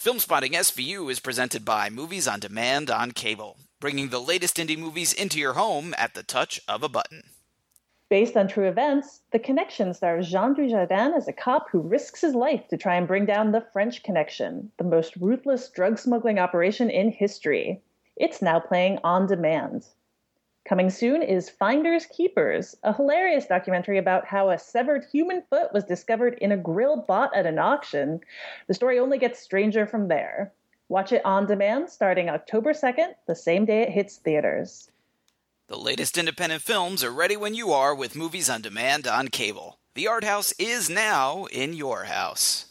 Filmspotting SVU is presented by Movies on Demand on Cable, bringing the latest indie movies into your home at the touch of a button. Based on true events, The Connection stars Jean Dujardin as a cop who risks his life to try and bring down the French Connection, the most ruthless drug smuggling operation in history. It's now playing on demand. Coming soon is Finders Keepers, a hilarious documentary about how a severed human foot was discovered in a grill bought at an auction. The story only gets stranger from there. Watch it on demand starting October 2nd, the same day it hits theaters. The latest independent films are ready when you are with Movies on Demand on Cable. The Art House is now in your house.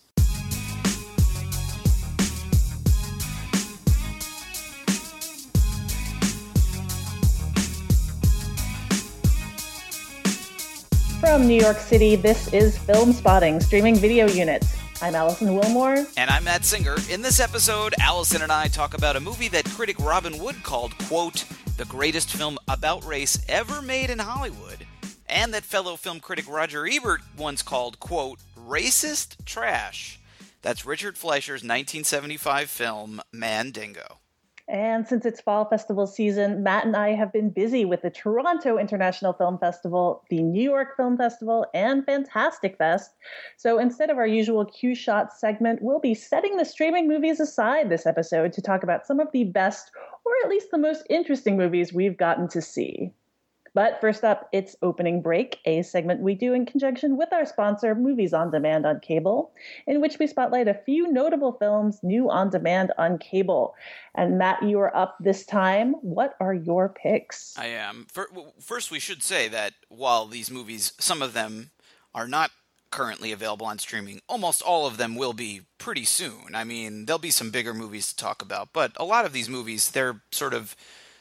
From New York City, this is Filmspotting, streaming video unit. I'm Allison Wilmore. And I'm Matt Singer. In this episode, Allison and I talk about a movie that critic Robin Wood called, quote, the greatest film about race ever made in Hollywood, and that fellow film critic Roger Ebert once called, quote, racist trash. That's Richard Fleischer's 1975 film, Mandingo. And since it's fall festival season, Matt and I have been busy with the Toronto International Film Festival, the New York Film Festival, and Fantastic Fest. So instead of our usual Q Shot segment, we'll be setting the streaming movies aside this episode to talk about some of the best, or at least the most interesting movies we've gotten to see. But first up, it's Opening Break, a segment we do in conjunction with our sponsor, Movies on Demand on Cable, in which we spotlight a few notable films new on demand on cable. And Matt, you are up this time. What are your picks? I am. First, we should say that while these movies, some of them are not currently available on streaming, almost all of them will be pretty soon. I mean, there'll be some bigger movies to talk about, but a lot of these movies, they're sort of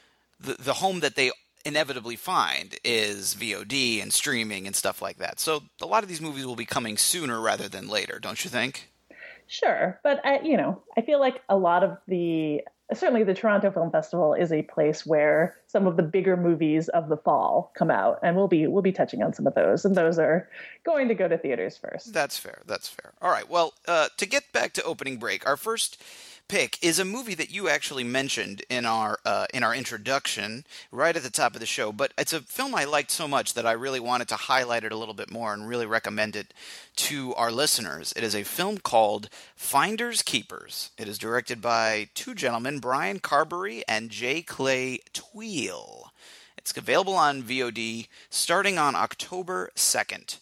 the home that they inevitably find is VOD and streaming and stuff like that. So a lot of these movies will be coming sooner rather than later, don't you think? Sure, but I feel like a lot of certainly the Toronto Film Festival is a place where some of the bigger movies of the fall come out, and we'll be touching on some of those, and those are going to go to theaters first. That's fair. All right, well, to get back to Opening Break, our first pick is a movie that you actually mentioned in our introduction right at the top of the show, but it's a film I liked so much that I really wanted to highlight it a little bit more and really recommend it to our listeners. It is a film called Finders Keepers. It is directed by two gentlemen, Brian Carberry and J. Clay Tweel. It's available on VOD starting on October 2nd.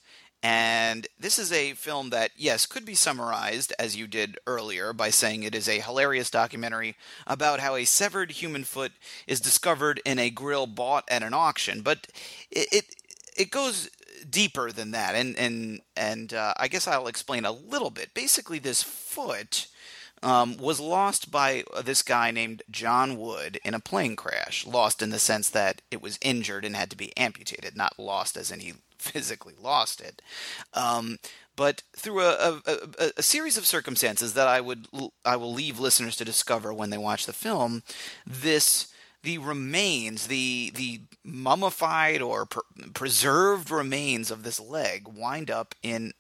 And this is a film that, yes, could be summarized, as you did earlier, by saying it is a hilarious documentary about how a severed human foot is discovered in a grill bought at an auction. But it goes deeper than that, and I guess I'll explain a little bit. Basically, this foot was lost by this guy named John Wood in a plane crash. Lost in the sense that it was injured and had to be amputated, not lost as in he physically lost it. But through a series of circumstances that I will leave listeners to discover when they watch the film, the remains, the mummified or preserved remains of this leg wind up in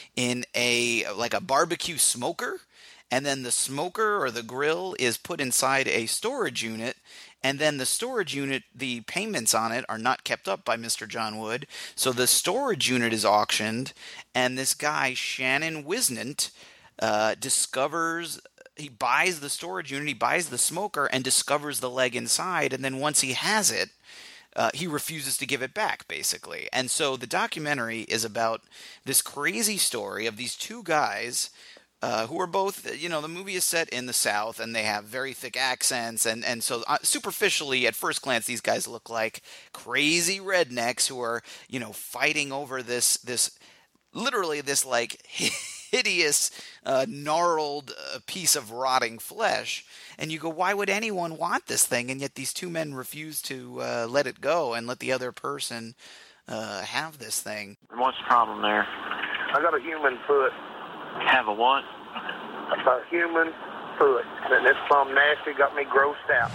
a barbecue smoker. And then the smoker or the grill is put inside a storage unit, and then the storage unit, the payments on it are not kept up by Mr. John Wood, so the storage unit is auctioned, and this guy, Shannon Wisnant, he buys the storage unit, he buys the smoker, and discovers the leg inside, and then once he has it, he refuses to give it back, basically. And so the documentary is about this crazy story of these two guys who are both, the movie is set in the South, and they have very thick accents, and so superficially, at first glance, these guys look like crazy rednecks who are, fighting over this literally this, like, hideous, gnarled piece of rotting flesh, and you go, why would anyone want this thing? And yet these two men refuse to let it go and let the other person have this thing. What's the problem there? I got a human foot. Have a what? A human foot. And it's plumb nasty, got me grossed out.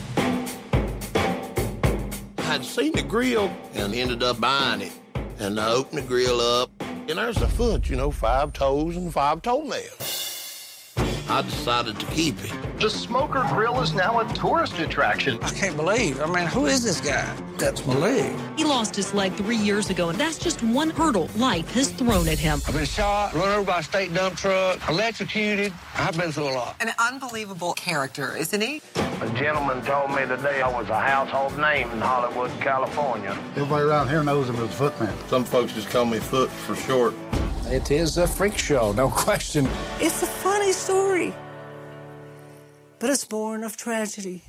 I'd seen the grill and ended up buying it. And I opened the grill up, and there's a foot, 5 toes and 5 toenails. I decided to keep it. The Smoker Grill is now a tourist attraction. I can't believe. Who is this guy? That's my leg. He lost his leg 3 years ago, and that's just one hurdle life has thrown at him. I've been shot, run over by a state dump truck, electrocuted. I've been through a lot. An unbelievable character, isn't he? A gentleman told me today I was a household name in Hollywood, California. Everybody around here knows him as Footman. Some folks just call me Foot for short. It is a freak show, no question. It's a funny story, but it's born of tragedy.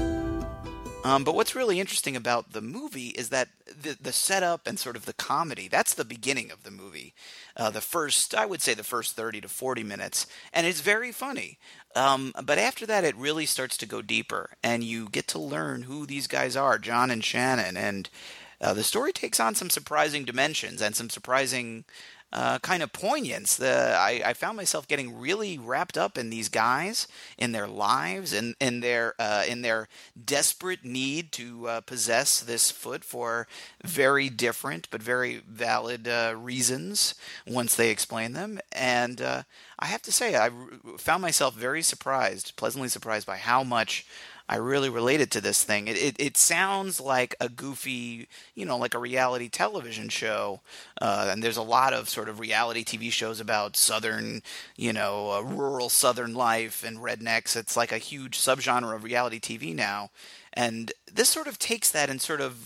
But what's really interesting about the movie is that the setup and sort of the comedy, that's the beginning of the movie. I would say the first 30 to 40 minutes, and it's very funny. But after that, it really starts to go deeper, and you get to learn who these guys are, John and Shannon, and the story takes on some surprising dimensions and some surprising kind of poignance. I found myself getting really wrapped up in these guys, in their lives, and in their desperate need to possess this foot for very different but very valid reasons once they explain them. And I have to say, I found myself very surprised, pleasantly surprised by how much I really related to this thing. It sounds like a goofy, like a reality television show. And there's a lot of sort of reality TV shows about Southern, rural Southern life and rednecks. It's like a huge subgenre of reality TV now. And this sort of takes that and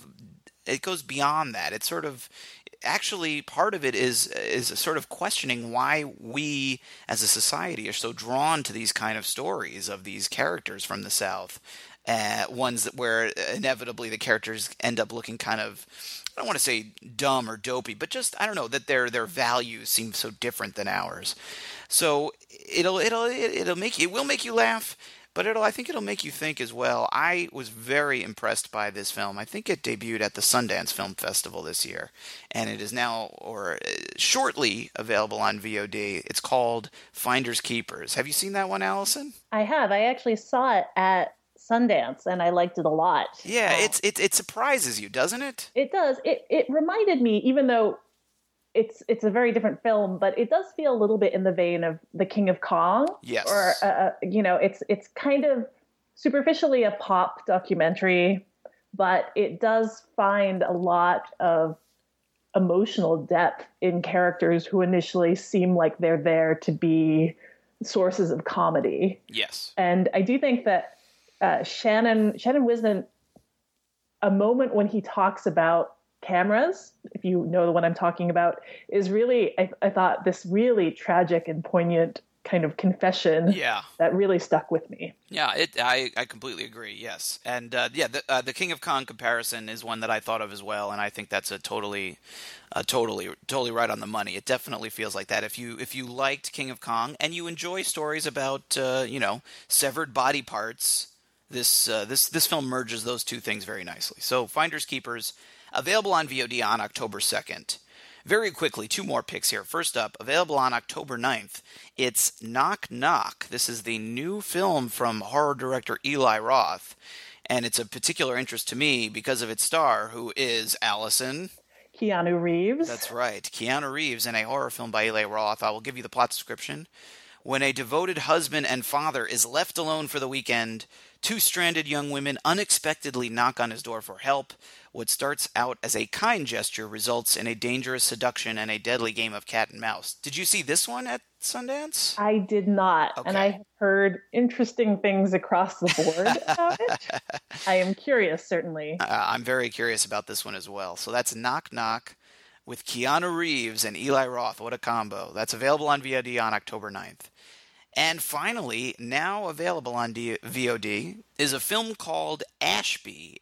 it goes beyond that. It's sort of, actually, part of it is sort of questioning why we as a society are so drawn to these kind of stories of these characters from the South, ones where inevitably the characters end up looking kind of, I don't want to say dumb or dopey, but just, I don't know, that their values seem so different than ours. So it will make you laugh. But I think it'll make you think as well. I was very impressed by this film. I think it debuted at the Sundance Film Festival this year, and it is now, or shortly, available on VOD. It's called Finders Keepers. Have you seen that one, Allison? I have. I actually saw it at Sundance, and I liked it a lot. Yeah, it surprises you, doesn't it? It does. It reminded me, even though it's a very different film, but it does feel a little bit in the vein of The King of Kong. Yes. Or, it's kind of superficially a pop documentary, but it does find a lot of emotional depth in characters who initially seem like they're there to be sources of comedy. Yes. And I do think that Shannon Wisden, a moment when he talks about cameras, if you know the one I'm talking about, is really, I thought, this really tragic and poignant kind of confession that really stuck with me. Yeah, I completely agree, yes. And the King of Kong comparison is one that I thought of as well, and I think that's totally right on the money. It definitely feels like that. If you liked King of Kong and you enjoy stories about severed body parts, this film merges those two things very nicely. So Finders Keepers, available on VOD on October 2nd. Very quickly, two more picks here. First up, available on October 9th, it's Knock Knock. This is the new film from horror director Eli Roth, and it's of particular interest to me because of its star, who is Allison. Keanu Reeves. That's right, Keanu Reeves in a horror film by Eli Roth. I will give you the plot description. When a devoted husband and father is left alone for the weekend, two stranded young women unexpectedly knock on his door for help. What starts out as a kind gesture results in a dangerous seduction and a deadly game of cat and mouse. Did you see this one at Sundance? I did not, okay. And I have heard interesting things across the board about it. I am curious, certainly. I'm very curious about this one as well. So that's Knock Knock with Keanu Reeves and Eli Roth. What a combo. That's available on VOD on October 9th. And finally, now available on VOD, is a film called Ashby,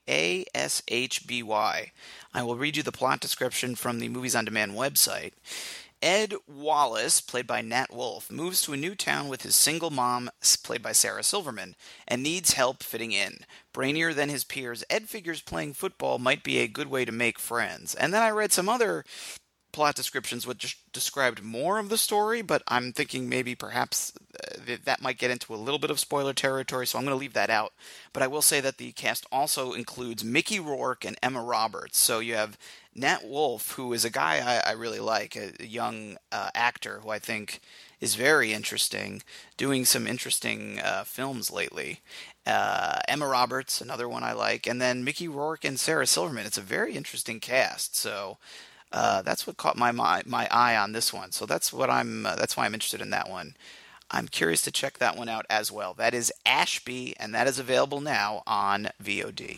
A-S-H-B-Y. I will read you the plot description from the Movies on Demand website. Ed Wallace, played by Nat Wolff, moves to a new town with his single mom, played by Sarah Silverman, and needs help fitting in. Brainier than his peers, Ed figures playing football might be a good way to make friends. And then I read some other plot descriptions which just described more of the story, but I'm thinking maybe perhaps that might get into a little bit of spoiler territory, so I'm going to leave that out. But I will say that the cast also includes Mickey Rourke and Emma Roberts. So you have Nat Wolff, who is a guy I really like, a young actor who I think is very interesting, doing some interesting films lately. Emma Roberts, another one I like, and then Mickey Rourke and Sarah Silverman. It's a very interesting cast, so that's what caught my eye on this one. So that's why I'm interested in that one. I'm curious to check that one out as well. That is Ashby, and that is available now on VOD.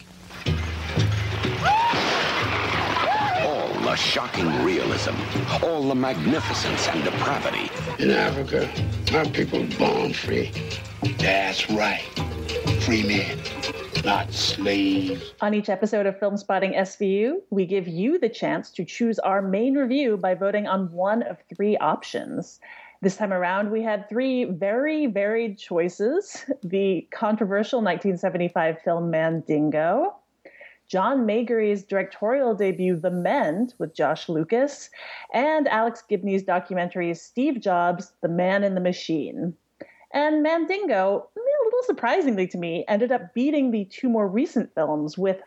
All the shocking realism, all the magnificence and depravity. In Africa, our people are born free. That's right. Free men, not slaves. On each episode of Film Spotting SVU, we give you the chance to choose our main review by voting on one of three options. This time around, we had three very varied choices. The controversial 1975 film Mandingo, John Maybury's directorial debut The Mend with Josh Lucas, and Alex Gibney's documentary Steve Jobs, The Man in the Machine. And Mandingo, a little surprisingly to me, ended up beating the two more recent films with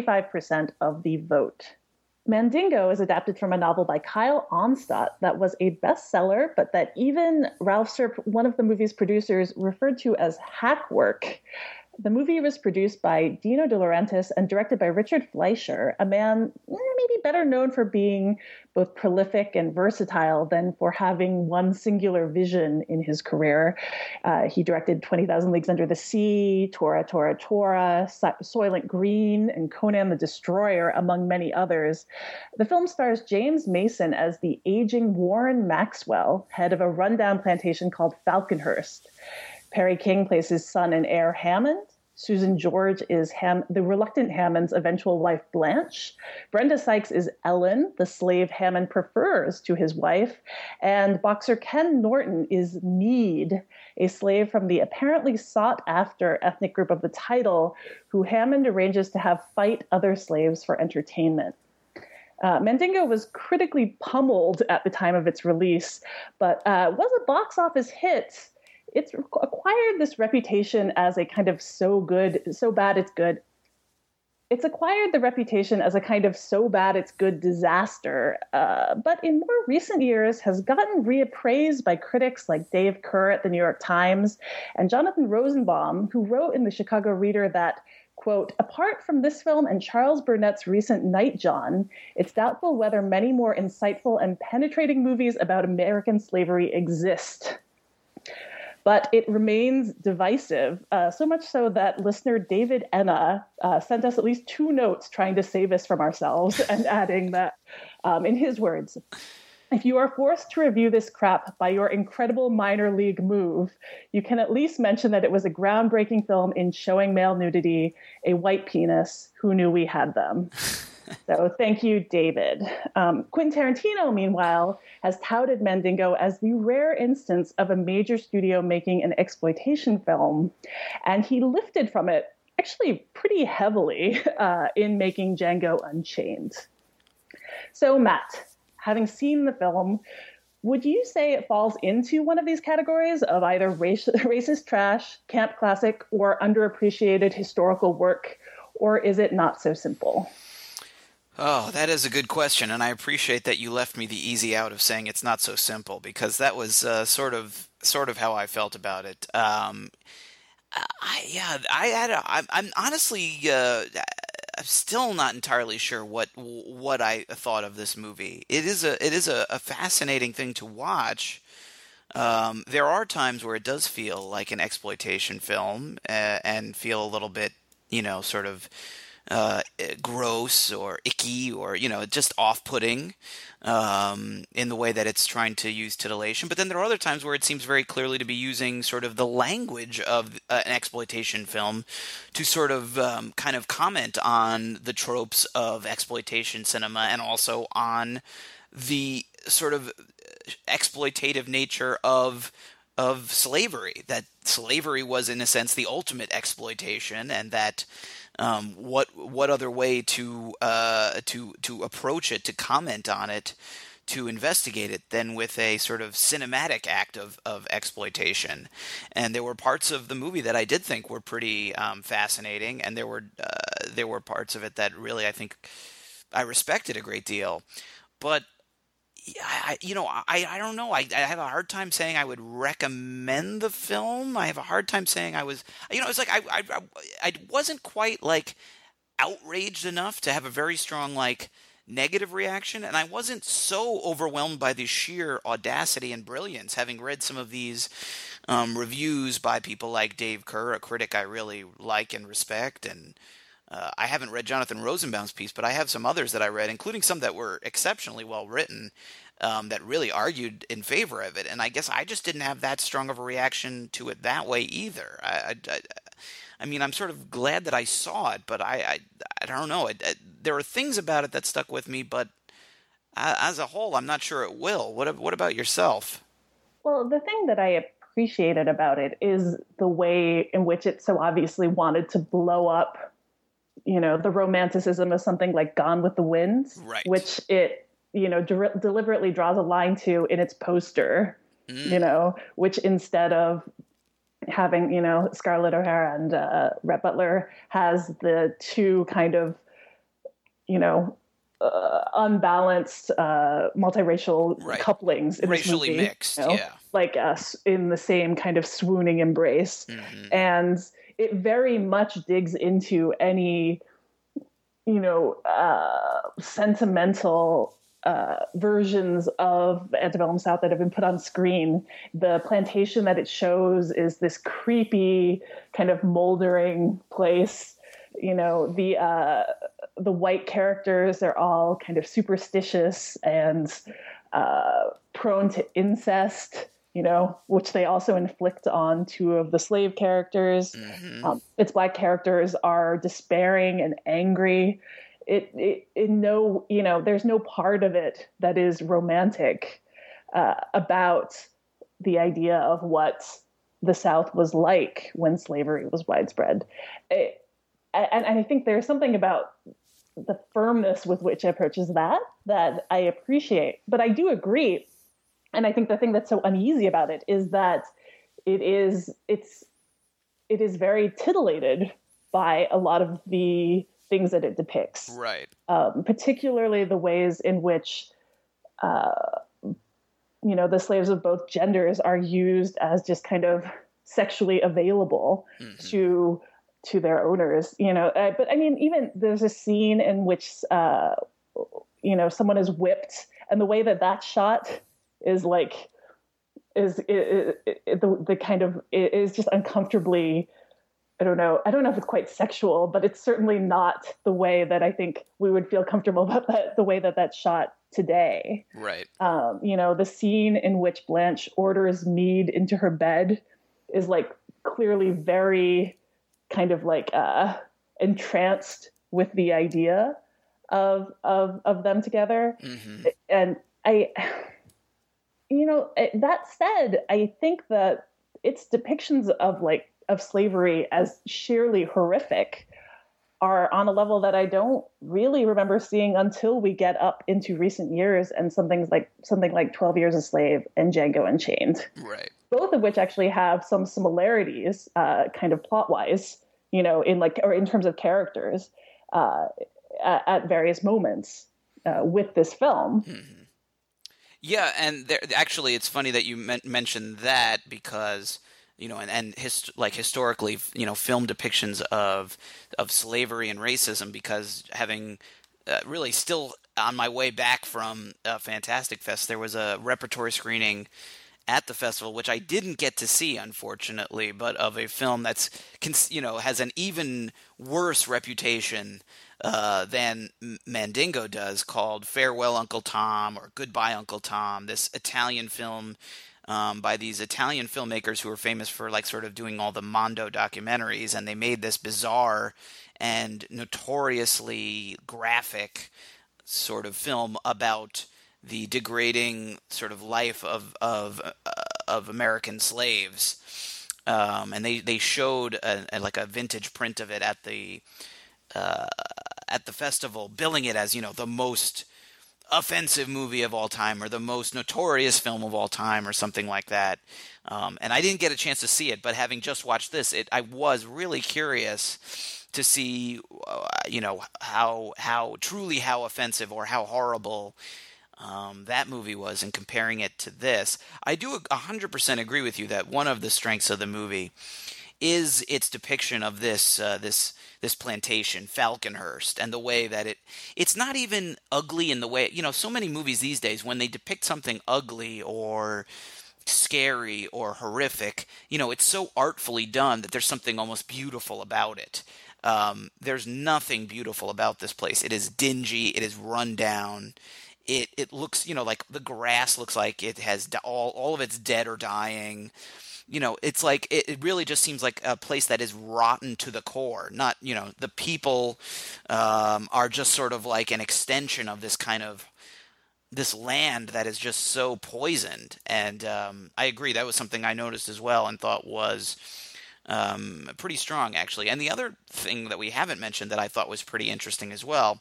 45% of the vote. Mandingo is adapted from a novel by Kyle Onstadt that was a bestseller, but that even Ralph Serp, one of the movie's producers, referred to as hack work. The movie was produced by Dino De Laurentiis and directed by Richard Fleischer, a man maybe better known for being both prolific and versatile than for having one singular vision in his career. He directed 20,000 Leagues Under the Sea, Tora, Tora, Tora, Soylent Green, and Conan the Destroyer, among many others. The film stars James Mason as the aging Warren Maxwell, head of a rundown plantation called Falconhurst. Perry King plays his son and heir Hammond. Susan George is the reluctant Hammond's eventual wife Blanche. Brenda Sykes is Ellen, the slave Hammond prefers to his wife. And boxer Ken Norton is Meade, a slave from the apparently sought-after ethnic group of the title, who Hammond arranges to have fight other slaves for entertainment. Mandingo was critically pummeled at the time of its release, but was a box office hit. It's acquired this reputation as a kind of so bad it's good. It's acquired the reputation as a kind of so bad it's good disaster, but in more recent years has gotten reappraised by critics like Dave Kerr at the New York Times and Jonathan Rosenbaum, who wrote in the Chicago Reader that, quote, apart from this film and Charles Burnett's recent Nightjohn, it's doubtful whether many more insightful and penetrating movies about American slavery exist. But it remains divisive, so much so that listener David Enna sent us at least 2 notes trying to save us from ourselves and adding that, in his words, if you are forced to review this crap by your incredible minor league move, you can at least mention that it was a groundbreaking film in showing male nudity, a white penis, who knew we had them. So thank you, David. Quentin Tarantino, meanwhile, has touted Mandingo as the rare instance of a major studio making an exploitation film. And he lifted from it actually pretty heavily in making Django Unchained. So, Matt, having seen the film, would you say it falls into one of these categories of either racist trash, camp classic, or underappreciated historical work, or is it not so simple? Oh, that is a good question, and I appreciate that you left me the easy out of saying it's not so simple, because that was sort of how I felt about it. I'm honestly I'm still not entirely sure what I thought of this movie. It is a fascinating thing to watch. There are times where it does feel like an exploitation film and feel a little bit, sort of gross or icky or, just off-putting in the way that it's trying to use titillation. But then there are other times where it seems very clearly to be using sort of the language of an exploitation film to sort of kind of comment on the tropes of exploitation cinema and also on the sort of exploitative nature of slavery, that slavery was in a sense the ultimate exploitation, and that what other way to approach it, to comment on it, to investigate it than with a sort of cinematic act of exploitation. And there were parts of the movie that I did think were pretty fascinating, and there were parts of it that really I think I respected a great deal. But I don't know. I have a hard time saying I would recommend the film. I have a hard time saying I was, it's like I wasn't quite like outraged enough to have a very strong like negative reaction, and I wasn't so overwhelmed by the sheer audacity and brilliance, having read some of these reviews by people like Dave Kerr, a critic I really like and respect, and I haven't read Jonathan Rosenbaum's piece, but I have some others that I read, including some that were exceptionally well written, that really argued in favor of it. And I guess I just didn't have that strong of a reaction to it that way either. I mean, I'm sort of glad that I saw it, but I don't know. There are things about it that stuck with me, but as a whole, I'm not sure it will. What about yourself? Well, the thing that I appreciated about it is the way in which it so obviously wanted to blow up the romanticism of something like Gone with the Wind, right, which it, deliberately draws a line to in its poster, which instead of having, Scarlett O'Hara and Rhett Butler, has the two kind of, unbalanced multiracial couplings in racially this movie, mixed, yeah, like us in the same kind of swooning embrace, and it very much digs into any, sentimental versions of the antebellum South that have been put on screen. The plantation that it shows is this creepy kind of moldering place. The white characters are all kind of superstitious and prone to incest, which they also inflict on two of the slave characters. Its black characters are despairing and angry. There's no part of it that is romantic about the idea of what the South was like when slavery was widespread. And I think there's something about the firmness with which it approaches that I appreciate. But I do agree. And I think the thing that's so uneasy about it is that it is very titillated by a lot of the things that it depicts. Right. Particularly the ways in which, the slaves of both genders are used as just kind of sexually available to their owners, but I mean, even there's a scene in which, someone is whipped, and the way that shot is like, the kind of, it is just uncomfortably, I don't know if it's quite sexual, but it's certainly not the way that I think we would feel comfortable about the way that's shot today. Right. The scene in which Blanche orders Meade into her bed is like clearly very kind of like entranced with the idea of them together. And that said, I think that its depictions of slavery as sheerly horrific are on a level that I don't really remember seeing until we get up into recent years and something like 12 Years a Slave and Django Unchained. Right. Both of which actually have some similarities, kind of plot-wise, in terms of characters, at various moments with this film. Yeah, and actually, it's funny that you mentioned that because historically, film depictions of slavery and racism. Because having really still on my way back from Fantastic Fest, there was a repertory screening at the festival, which I didn't get to see, unfortunately, but of a film that's has an even worse reputation than Mandingo does, called Farewell Uncle Tom or Goodbye Uncle Tom. This Italian film by these Italian filmmakers who are famous for sort of doing all the Mondo documentaries, and they made this bizarre and notoriously graphic sort of film about the degrading sort of life of American slaves, and they showed a vintage print of it at the festival, billing it as the most offensive movie of all time or the most notorious film of all time or something like that. And I didn't get a chance to see it, but having just watched this, I was really curious to see, how offensive or how horrible that movie was, and comparing it to this. I do 100% agree with you that one of the strengths of the movie is its depiction of this plantation, Falconhurst, and the way that it's not even ugly in the way, so many movies these days, when they depict something ugly or scary or horrific, it's so artfully done that there's something almost beautiful about it. There's nothing beautiful about this place. It is dingy. It is run down. It looks, like the grass looks like it has all of it's dead or dying. It's like it really just seems like a place that is rotten to the core. Not, the people are just sort of like an extension of this land that is just so poisoned. And I agree. That was something I noticed as well and thought was pretty strong, actually. And the other thing that we haven't mentioned that I thought was pretty interesting as well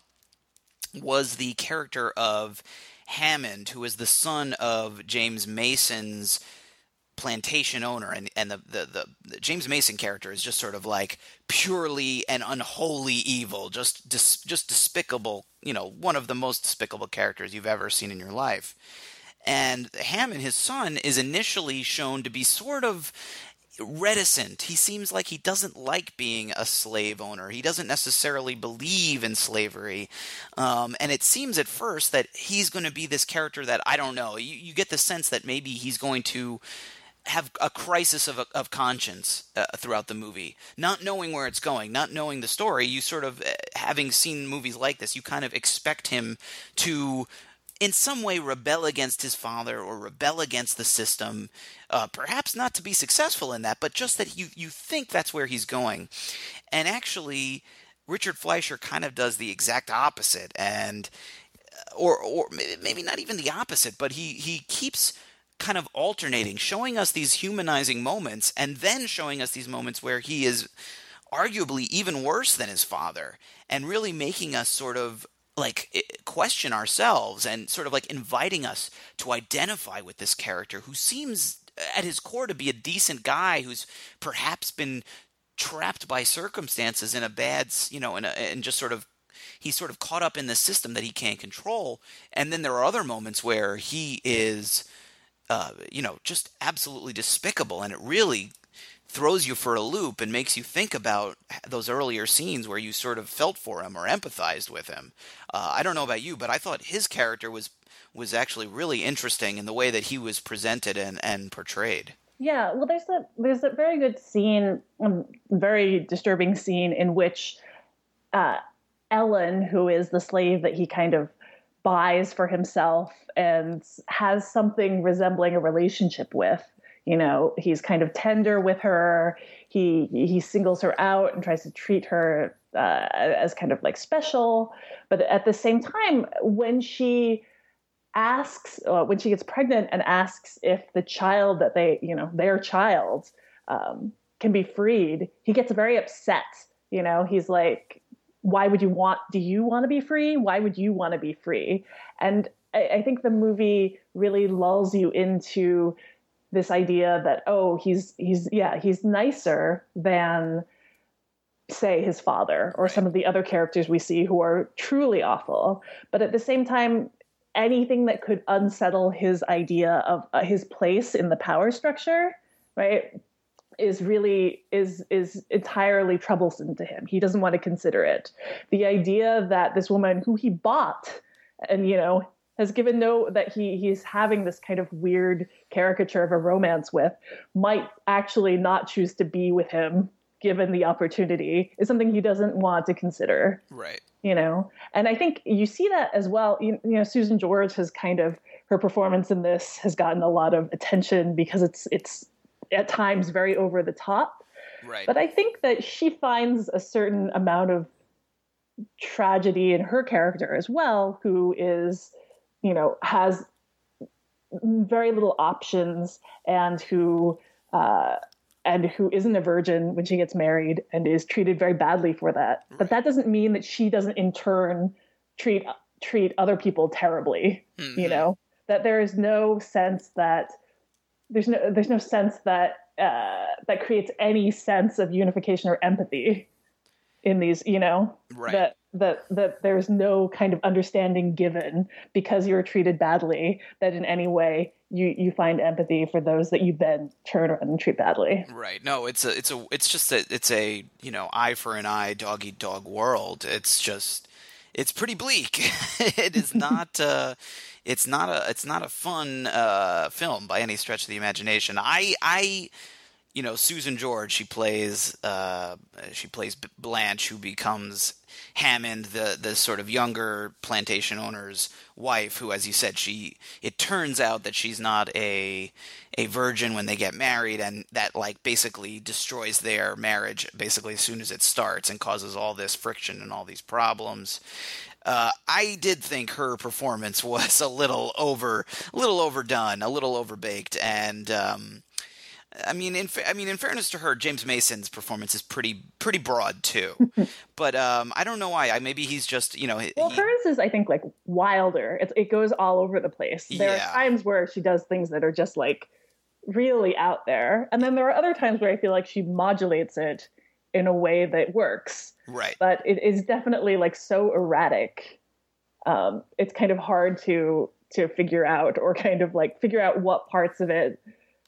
was the character of Hammond, who is the son of James Mason's plantation owner, and the James Mason character is just sort of like purely and unholy evil, just despicable, one of the most despicable characters you've ever seen in your life. And Hammond, his son, is initially shown to be sort of reticent. He seems like he doesn't like being a slave owner. He doesn't necessarily believe in slavery. And it seems at first that he's going to be this character that, I don't know, you get the sense that maybe he's going to have a crisis of conscience throughout the movie, not knowing where it's going, not knowing the story. You sort of, having seen movies like this, you kind of expect him to in some way rebel against his father or rebel against the system, perhaps not to be successful in that, but just that you think that's where he's going. And actually, Richard Fleischer kind of does the exact opposite, and or maybe not even the opposite, but he keeps kind of alternating, showing us these humanizing moments, and then showing us these moments where he is arguably even worse than his father, and really making us sort of like question ourselves and sort of like inviting us to identify with this character who seems at his core to be a decent guy who's perhaps been trapped by circumstances in a bad, and just sort of, he's sort of caught up in the system that he can't control. And then there are other moments where he is, just absolutely despicable, and it really throws you for a loop and makes you think about those earlier scenes where you sort of felt for him or empathized with him. I don't know about you, but I thought his character was actually really interesting in the way that he was presented and portrayed. Yeah, well, there's a very good scene, very disturbing scene in which Ellen, who is the slave that he kind of buys for himself and has something resembling a relationship with, he's kind of tender with her. He singles her out and tries to treat her as kind of like special. But at the same time, when she gets pregnant and asks if the child that their child can be freed, he gets very upset. He's like, do you want to be free? Why would you want to be free? And I think the movie really lulls you into this idea that, he's nicer than, say, his father or some of the other characters we see who are truly awful. But at the same time, anything that could unsettle his idea of his place in the power structure, right, is entirely troublesome to him. He doesn't want to consider it. The idea that this woman who he bought and, has given that he's having this kind of weird caricature of a romance with, might actually not choose to be with him given the opportunity, is something he doesn't want to consider. Right. And I think you see that as well. Susan George has her performance in this has gotten a lot of attention because it's at times very over the top. Right. But I think that she finds a certain amount of tragedy in her character as well, who is, has very little options and who isn't a virgin when she gets married and is treated very badly for that. Right. But that doesn't mean that she doesn't in turn treat treat other people terribly, you know, that there is no sense that there's no sense that that creates any sense of unification or empathy in these, you know, right. that there's no kind of understanding given because you're treated badly, that in any way you find empathy for those that you then turn around and treat badly. Right. No, it's a you know, eye for an eye, dog eat dog world. It's pretty bleak. It is not. It's not a fun film by any stretch of the imagination. You know, Susan George, she plays Blanche, who becomes Hammond, the sort of younger plantation owner's wife, who, as you said, it turns out that she's not a virgin when they get married, and that like basically destroys their marriage basically as soon as it starts and causes all this friction and all these problems. I did think her performance was a little overdone, a little overbaked, and I mean, in fairness to her, James Mason's performance is pretty broad too. But I don't know why. Maybe he's just, you know. Well, hers is, I think, like wilder. It goes all over the place. There are times where she does things that are just like really out there, and then there are other times where I feel like she modulates it in a way that works. Right. But it is definitely like so erratic. It's kind of hard to figure out, or kind of like figure out what parts of it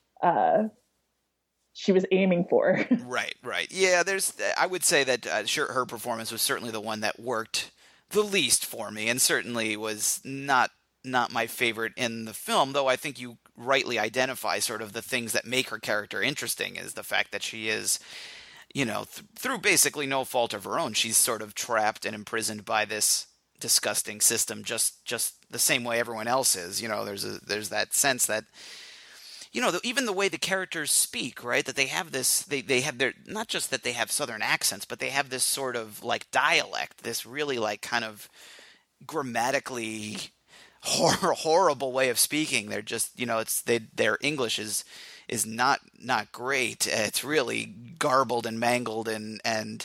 she was aiming for. Right. Yeah, I would say that sure, her performance was certainly the one that worked the least for me, and certainly was not my favorite in the film, though I think you rightly identify sort of the things that make her character interesting is the fact that she is, you know, through basically no fault of her own, she's sort of trapped and imprisoned by this disgusting system, just the same way everyone else is. You know, there's that sense that, you know, even the way the characters speak, right? That they have this, they have their, not just that they have Southern accents, but they have this sort of like dialect, this really like kind of grammatically horrible way of speaking. They're just, you know, their English is not great. It's really garbled and mangled, and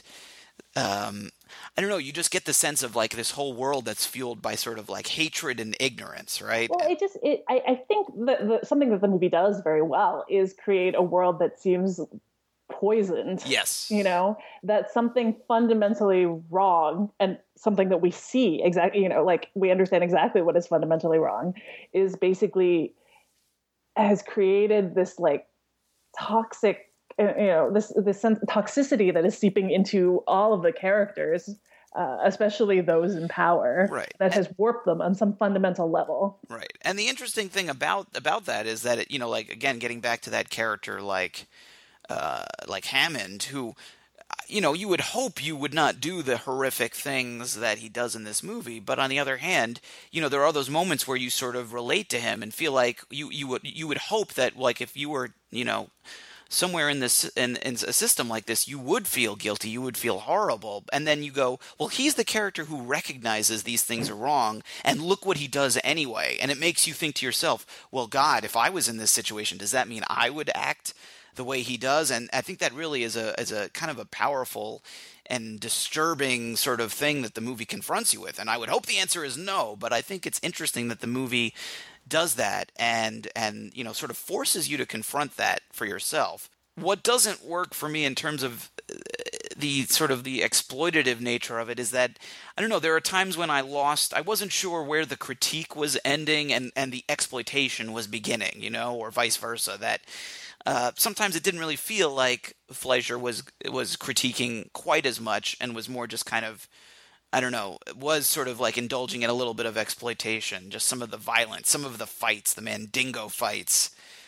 I don't know, you just get the sense of like this whole world that's fueled by sort of like hatred and ignorance, right? Well, I think that something that the movie does very well is create a world that seems poisoned. Yes. You know, that something fundamentally wrong, and something that we see exactly, you know, like we understand exactly what is fundamentally wrong, is basically has created this like toxic, you know, this sense of toxicity that is seeping into all of the characters, especially those in power, right, that has warped them on some fundamental level. Right. And the interesting thing about that is that, it, you know, like, again, getting back to that character like Hammond, who, you know, you would hope you would not do the horrific things that he does in this movie, but on the other hand, you know, there are those moments where you sort of relate to him and feel like you would hope that, like, if you were, you know, somewhere in this in a system like this, you would feel guilty, you would feel horrible, and then you go, well, he's the character who recognizes these things are wrong, and look what he does anyway. And it makes you think to yourself, well, God, if I was in this situation, does that mean I would act the way he does? And I think that really is a kind of a powerful and disturbing sort of thing that the movie confronts you with. And I would hope the answer is no, but I think it's interesting that the movie does that and you know, sort of forces you to confront that for yourself. What doesn't work for me in terms of the sort of the exploitative nature of it is that, I don't know, there are times when I wasn't sure where the critique was ending and the exploitation was beginning, you know, or vice versa, that sometimes it didn't really feel like Fleischer was critiquing quite as much and was more just kind of, I don't know, was sort of like indulging in a little bit of exploitation, just some of the violence, some of the fights, the Mandingo fights,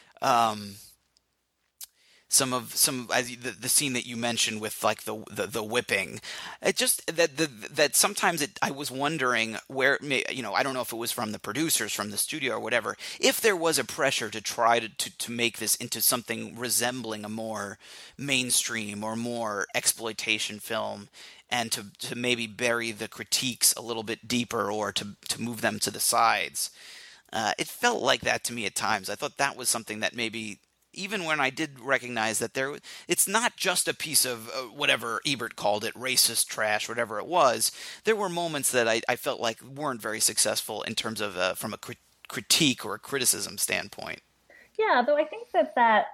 the scene that you mentioned with like the whipping. It just that sometimes I was wondering where, you know, I don't know if it was from the producers, from the studio or whatever, if there was a pressure to try to make this into something resembling a more mainstream or more exploitation film, and to maybe bury the critiques a little bit deeper, or to move them to the sides. It felt like that to me at times. I thought that was something that maybe even when I did recognize that it's not just a piece of whatever Ebert called it, racist trash, whatever it was, there were moments that I felt like weren't very successful in terms of from a critique or a criticism standpoint. Yeah, though I think that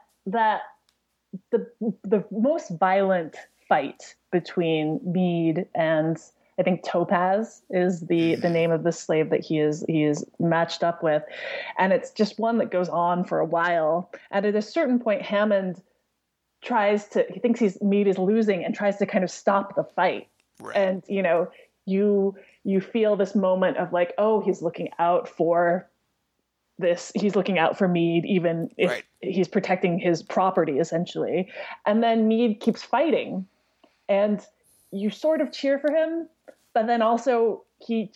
the most violent fight between Meade and I think Topaz is the name of the slave that he is matched up with. And it's just one that goes on for a while. And at a certain point, Hammond he thinks Meade is losing and tries to kind of stop the fight. Right. And, you feel this moment of like, oh, he's looking out for this. He's looking out for Meade, even if he's protecting his property, essentially. And then Meade keeps fighting. And you sort of cheer for him, but then also he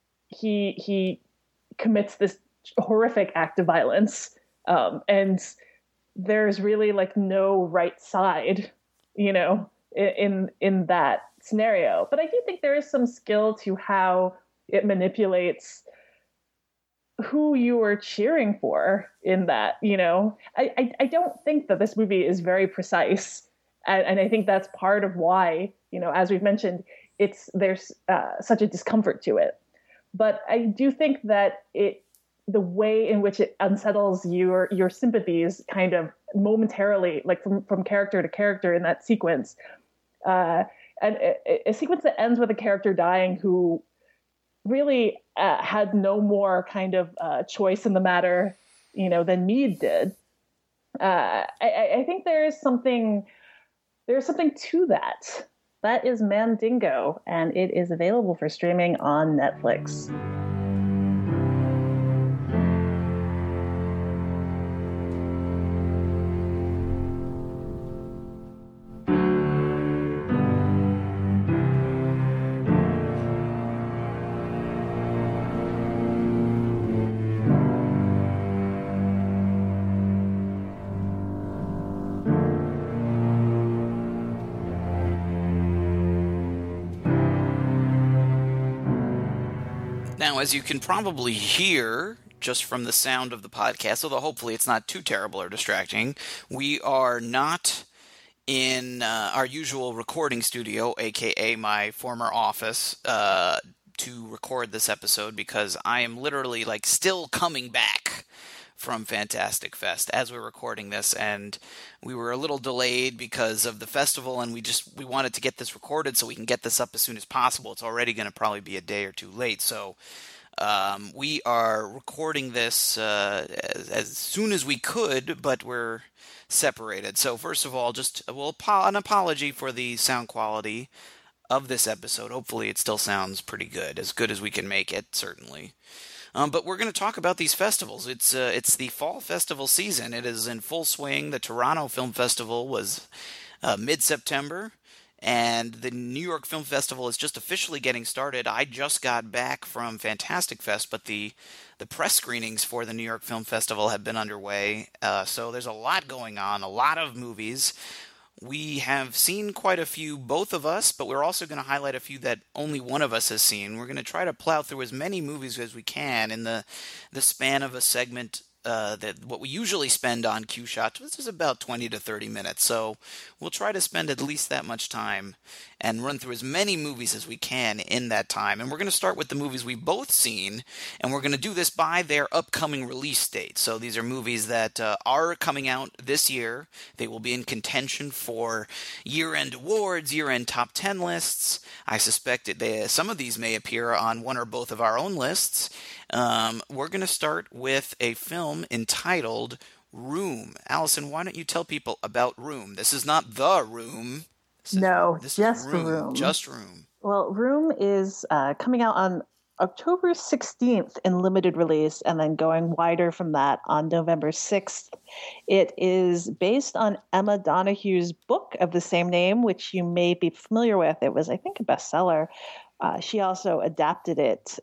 commits this horrific act of violence. And there's really like no right side, in that scenario. But I do think there is some skill to how it manipulates who you are cheering for in that, I don't think that this movie is very precise. And I think that's part of why, as we've mentioned, there's such a discomfort to it. But I do think that the way in which it unsettles your sympathies kind of momentarily, like from character to character in that sequence, and a sequence that ends with a character dying who really had no more kind of choice in the matter, than Meade did. I think there's something to that. That is Mandingo, and it is available for streaming on Netflix. Now, as you can probably hear just from the sound of the podcast, although hopefully it's not too terrible or distracting, we are not in our usual recording studio, aka my former office, to record this episode because I am literally still coming back from Fantastic Fest as we're recording this, and we were a little delayed because of the festival, and we wanted to get this recorded so we can get this up as soon as possible. It's already going to probably be a day or two late, so we are recording this as soon as we could, but we're separated. So first of all, just an apology for the sound quality of this episode. Hopefully it still sounds pretty good as we can make it, certainly. But we're going to talk about these festivals. It's the fall festival season. It is in full swing. The Toronto Film Festival was mid-September, and the New York Film Festival is just officially getting started. I just got back from Fantastic Fest, but the press screenings for the New York Film Festival have been underway. So there's a lot going on, a lot of movies. We have seen quite a few, both of us, but we're also going to highlight a few that only one of us has seen. We're going to try to plow through as many movies as we can in the span of a segment that what we usually spend on Q Shots. This is about 20 to 30 minutes, so we'll try to spend at least that much time and run through as many movies as we can in that time. And we're going to start with the movies we've both seen, and we're going to do this by their upcoming release date. So these are movies that are coming out this year. They will be in contention for year-end awards, year-end top 10 lists. I suspect some of these may appear on one or both of our own lists. We're going to start with a film entitled Room. Allison, why don't you tell people about Room? This is not The Room. Just Room. Just Room. Well, Room is coming out on October 16th in limited release, and then going wider from that on November 6th. It is based on Emma Donohue's book of the same name, which you may be familiar with. It was, I think, a bestseller. She also adapted it.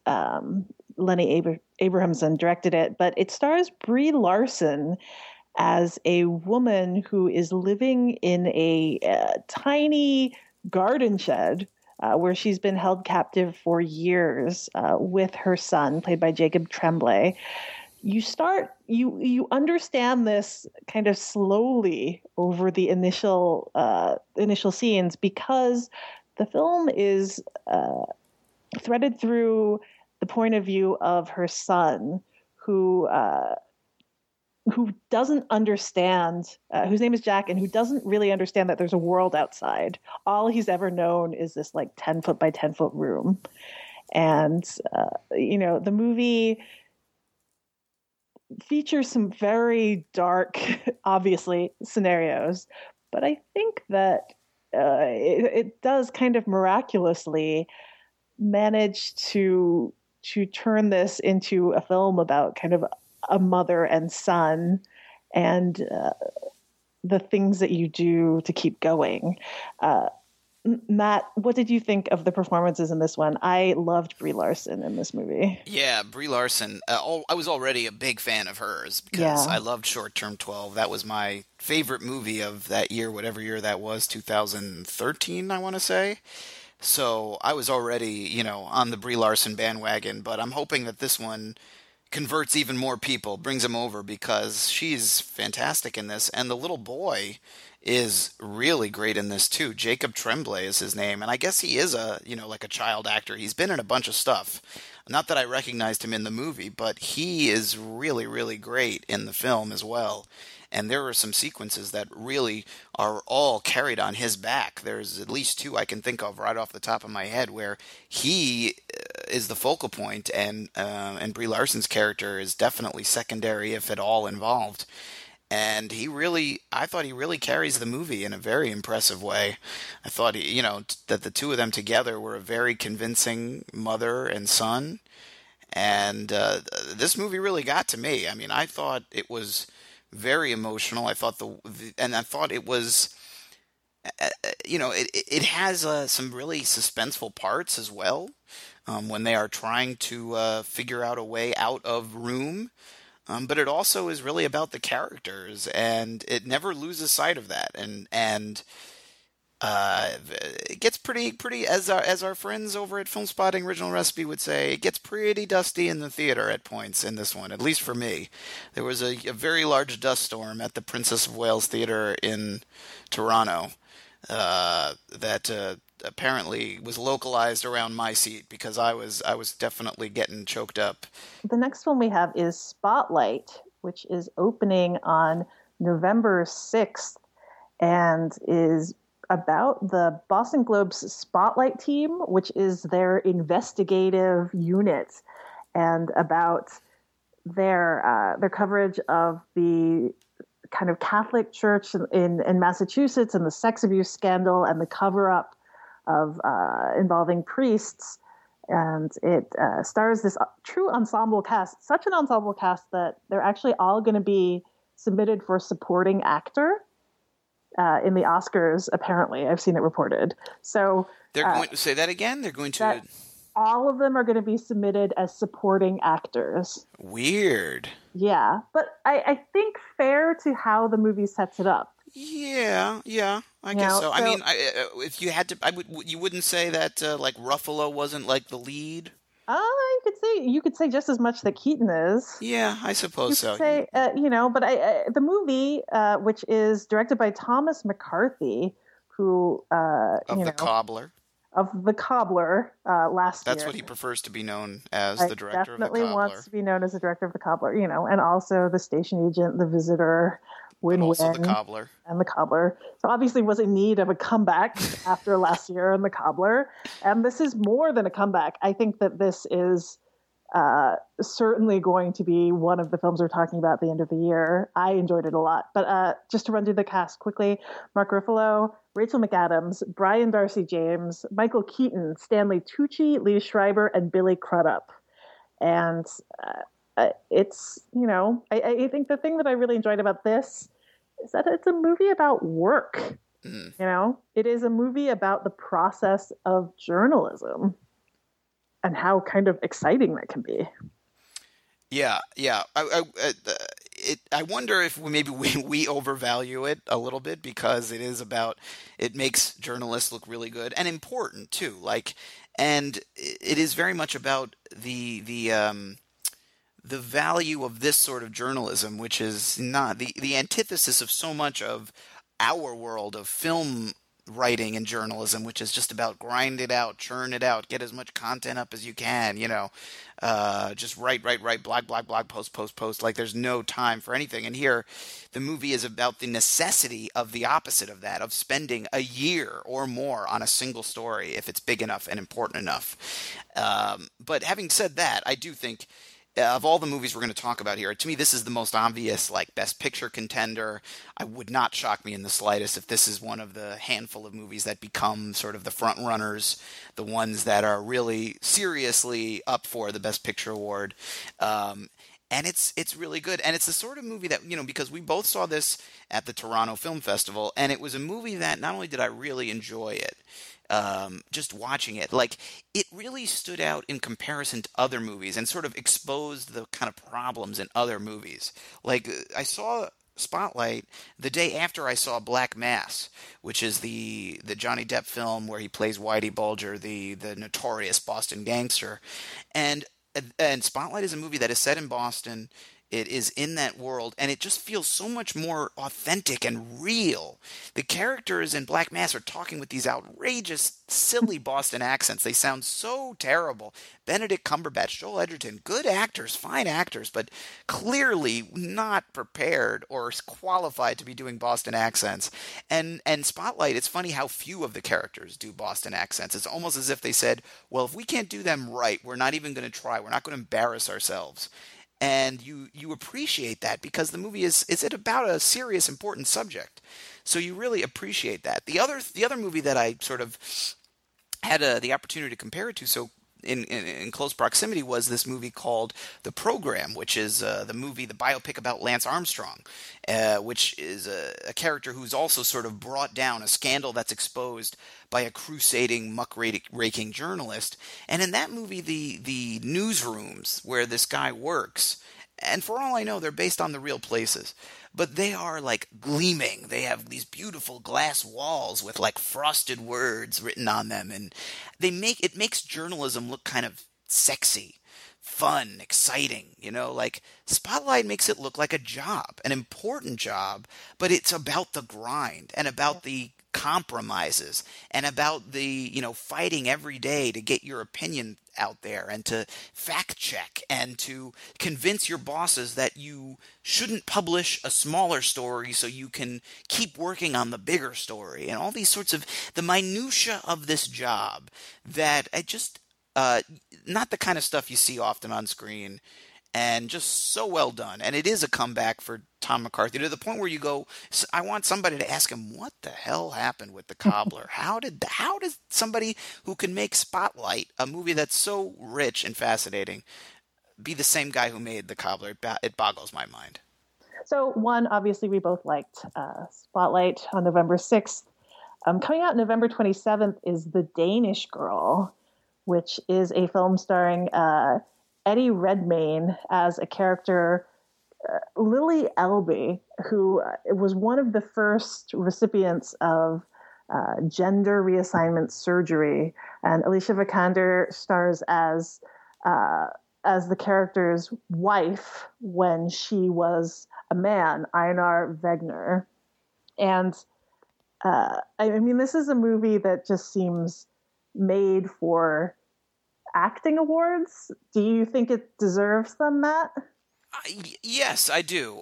Lenny Abrahamson directed it, but it stars Brie Larson as a woman who is living in a tiny garden shed where she's been held captive for years with her son, played by Jacob Tremblay. you understand this kind of slowly over the initial scenes, because the film is threaded through the point of view of her son, who doesn't understand, whose name is Jack, and who doesn't really understand that there's a world outside. All he's ever known is this like 10 foot by 10 foot room. And, the movie features some very dark, obviously, scenarios, but I think that it does kind of miraculously manage to turn this into a film about kind of a mother and son and the things that you do to keep going. Matt, what did you think of the performances in this one? I loved Brie Larson in this movie. Yeah, Brie Larson. I was already a big fan of hers because I loved Short Term 12. That was my favorite movie of that year, whatever year that was, 2013, I want to say. So I was already, on the Brie Larson bandwagon, but I'm hoping that this one converts even more people, brings them over, because she's fantastic in this. And the little boy is really great in this too. Jacob Tremblay is his name, and I guess he is a child actor. He's been in a bunch of stuff. Not that I recognized him in the movie, but he is really, really great in the film as well. And there are some sequences that really are all carried on his back. There's at least two I can think of right off the top of my head where he is the focal point, and Brie Larson's character is definitely secondary, if at all, involved. And I thought he really carries the movie in a very impressive way. I thought, that the two of them together were a very convincing mother and son. And this movie really got to me. I mean, I thought it was very emotional. I thought it was, it has some really suspenseful parts as well. When they are trying to figure out a way out of room. But it also is really about the characters, and it never loses sight of that. And it gets pretty as our friends over at Film Spotting Original Recipe would say, it gets pretty dusty in the theater at points in this one, at least for me. There was a very large dust storm at the Princess of Wales Theater in Toronto that apparently was localized around my seat, because I was definitely getting choked up. The next one we have is Spotlight, which is opening on November 6th and is about the Boston Globe's Spotlight team, which is their investigative unit, and about their coverage of the kind of Catholic Church in Massachusetts and the sex abuse scandal and the cover-up of involving priests. And it stars this true ensemble cast, such an ensemble cast that they're actually all going to be submitted for supporting actor in the Oscars, apparently. I've seen it reported. So they're going to say that again? They're going to... all of them are going to be submitted as supporting actors. Weird. Yeah, but I think fair to how the movie sets it up. Yeah, I guess so. I mean, if you had to, you wouldn't say that like Ruffalo wasn't like the lead. You could say just as much that Keaton is. Yeah, I suppose so. Say, but the movie, which is directed by Thomas McCarthy, who The Cobbler. Of The Cobbler last year. That's what he prefers to be known as, the director of The Cobbler. Definitely wants to be known as the director of The Cobbler, and also The Station Agent, The Visitor, Win-Win. Also The Cobbler. And The Cobbler. So obviously was in need of a comeback after last year in The Cobbler. And this is more than a comeback. I think that this is certainly going to be one of the films we're talking about at the end of the year. I enjoyed it a lot. But just to run through the cast quickly, Mark Ruffalo, Rachel McAdams, Brian Darcy James, Michael Keaton, Stanley Tucci, Lee Schreiber, and Billy Crudup. And it's, I think the thing that I really enjoyed about this is that it's a movie about work. It is a movie about the process of journalism and how kind of exciting that can be. Yeah. I wonder if maybe we overvalue it a little bit, because it makes journalists look really good and important too. And it is very much about the the value of this sort of journalism, which is not the antithesis of so much of our world of film writing and journalism, which is just about grind it out, churn it out, get as much content up as you can, just write, blog, post. Like there's no time for anything. And here, the movie is about the necessity of the opposite of that, of spending a year or more on a single story if it's big enough and important enough. But having said that, I do think of all the movies we're going to talk about here, to me, this is the most obvious, Best Picture contender. I would not shock me in the slightest if this is one of the handful of movies that become sort of the front runners, the ones that are really seriously up for the Best Picture award. And it's really good. And it's the sort of movie that, because we both saw this at the Toronto Film Festival, and it was a movie that not only did I really enjoy it, just watching it, it really stood out in comparison to other movies and sort of exposed the kind of problems in other movies. I saw Spotlight the day after I saw Black Mass, which is the Johnny Depp film where he plays Whitey Bulger, the notorious Boston gangster. And Spotlight is a movie that is set in Boston. It is in that world, and it just feels so much more authentic and real. The characters in Black Mass are talking with these outrageous, silly Boston accents. They sound so terrible. Benedict Cumberbatch, Joel Edgerton, good actors, fine actors, but clearly not prepared or qualified to be doing Boston accents. And Spotlight, it's funny how few of the characters do Boston accents. It's almost as if they said, well, if we can't do them right, we're not even going to try. We're not going to embarrass ourselves. And you appreciate that because the movie is about a serious, important subject. So you really appreciate that. The other movie that I sort of had the opportunity to compare it to so in close proximity was this movie called The Program, which is the biopic about Lance Armstrong, which is a character who's also sort of brought down a scandal that's exposed by a crusading, muck-raking journalist. And in that movie, the newsrooms where this guy works, and for all I know, they're based on the real places, but they are gleaming. They have these beautiful glass walls with frosted words written on them, and it makes journalism look kind of sexy, fun, exciting. Spotlight makes it look like a job, an important job, but it's about the grind and about the compromises and about the fighting every day to get your opinion out there and to fact check and to convince your bosses that you shouldn't publish a smaller story so you can keep working on the bigger story, and all these sorts of the minutia of this job that I just not the kind of stuff you see often on screen, and just so well done. And it is a comeback for Tom McCarthy to the point where you go, I want somebody to ask him, what the hell happened with The Cobbler? How does somebody who can make Spotlight, a movie that's so rich and fascinating, be the same guy who made The Cobbler? It boggles my mind. So one, obviously we both liked Spotlight on November 6th. Coming out November 27th is The Danish Girl, which is a film starring Eddie Redmayne as a character, Lily Elby, who was one of the first recipients of gender reassignment surgery, and Alicia Vikander stars as the character's wife when she was a man, Einar Wegner. And this is a movie that just seems made for acting awards. Do you think it deserves them, Matt? Yes, I do.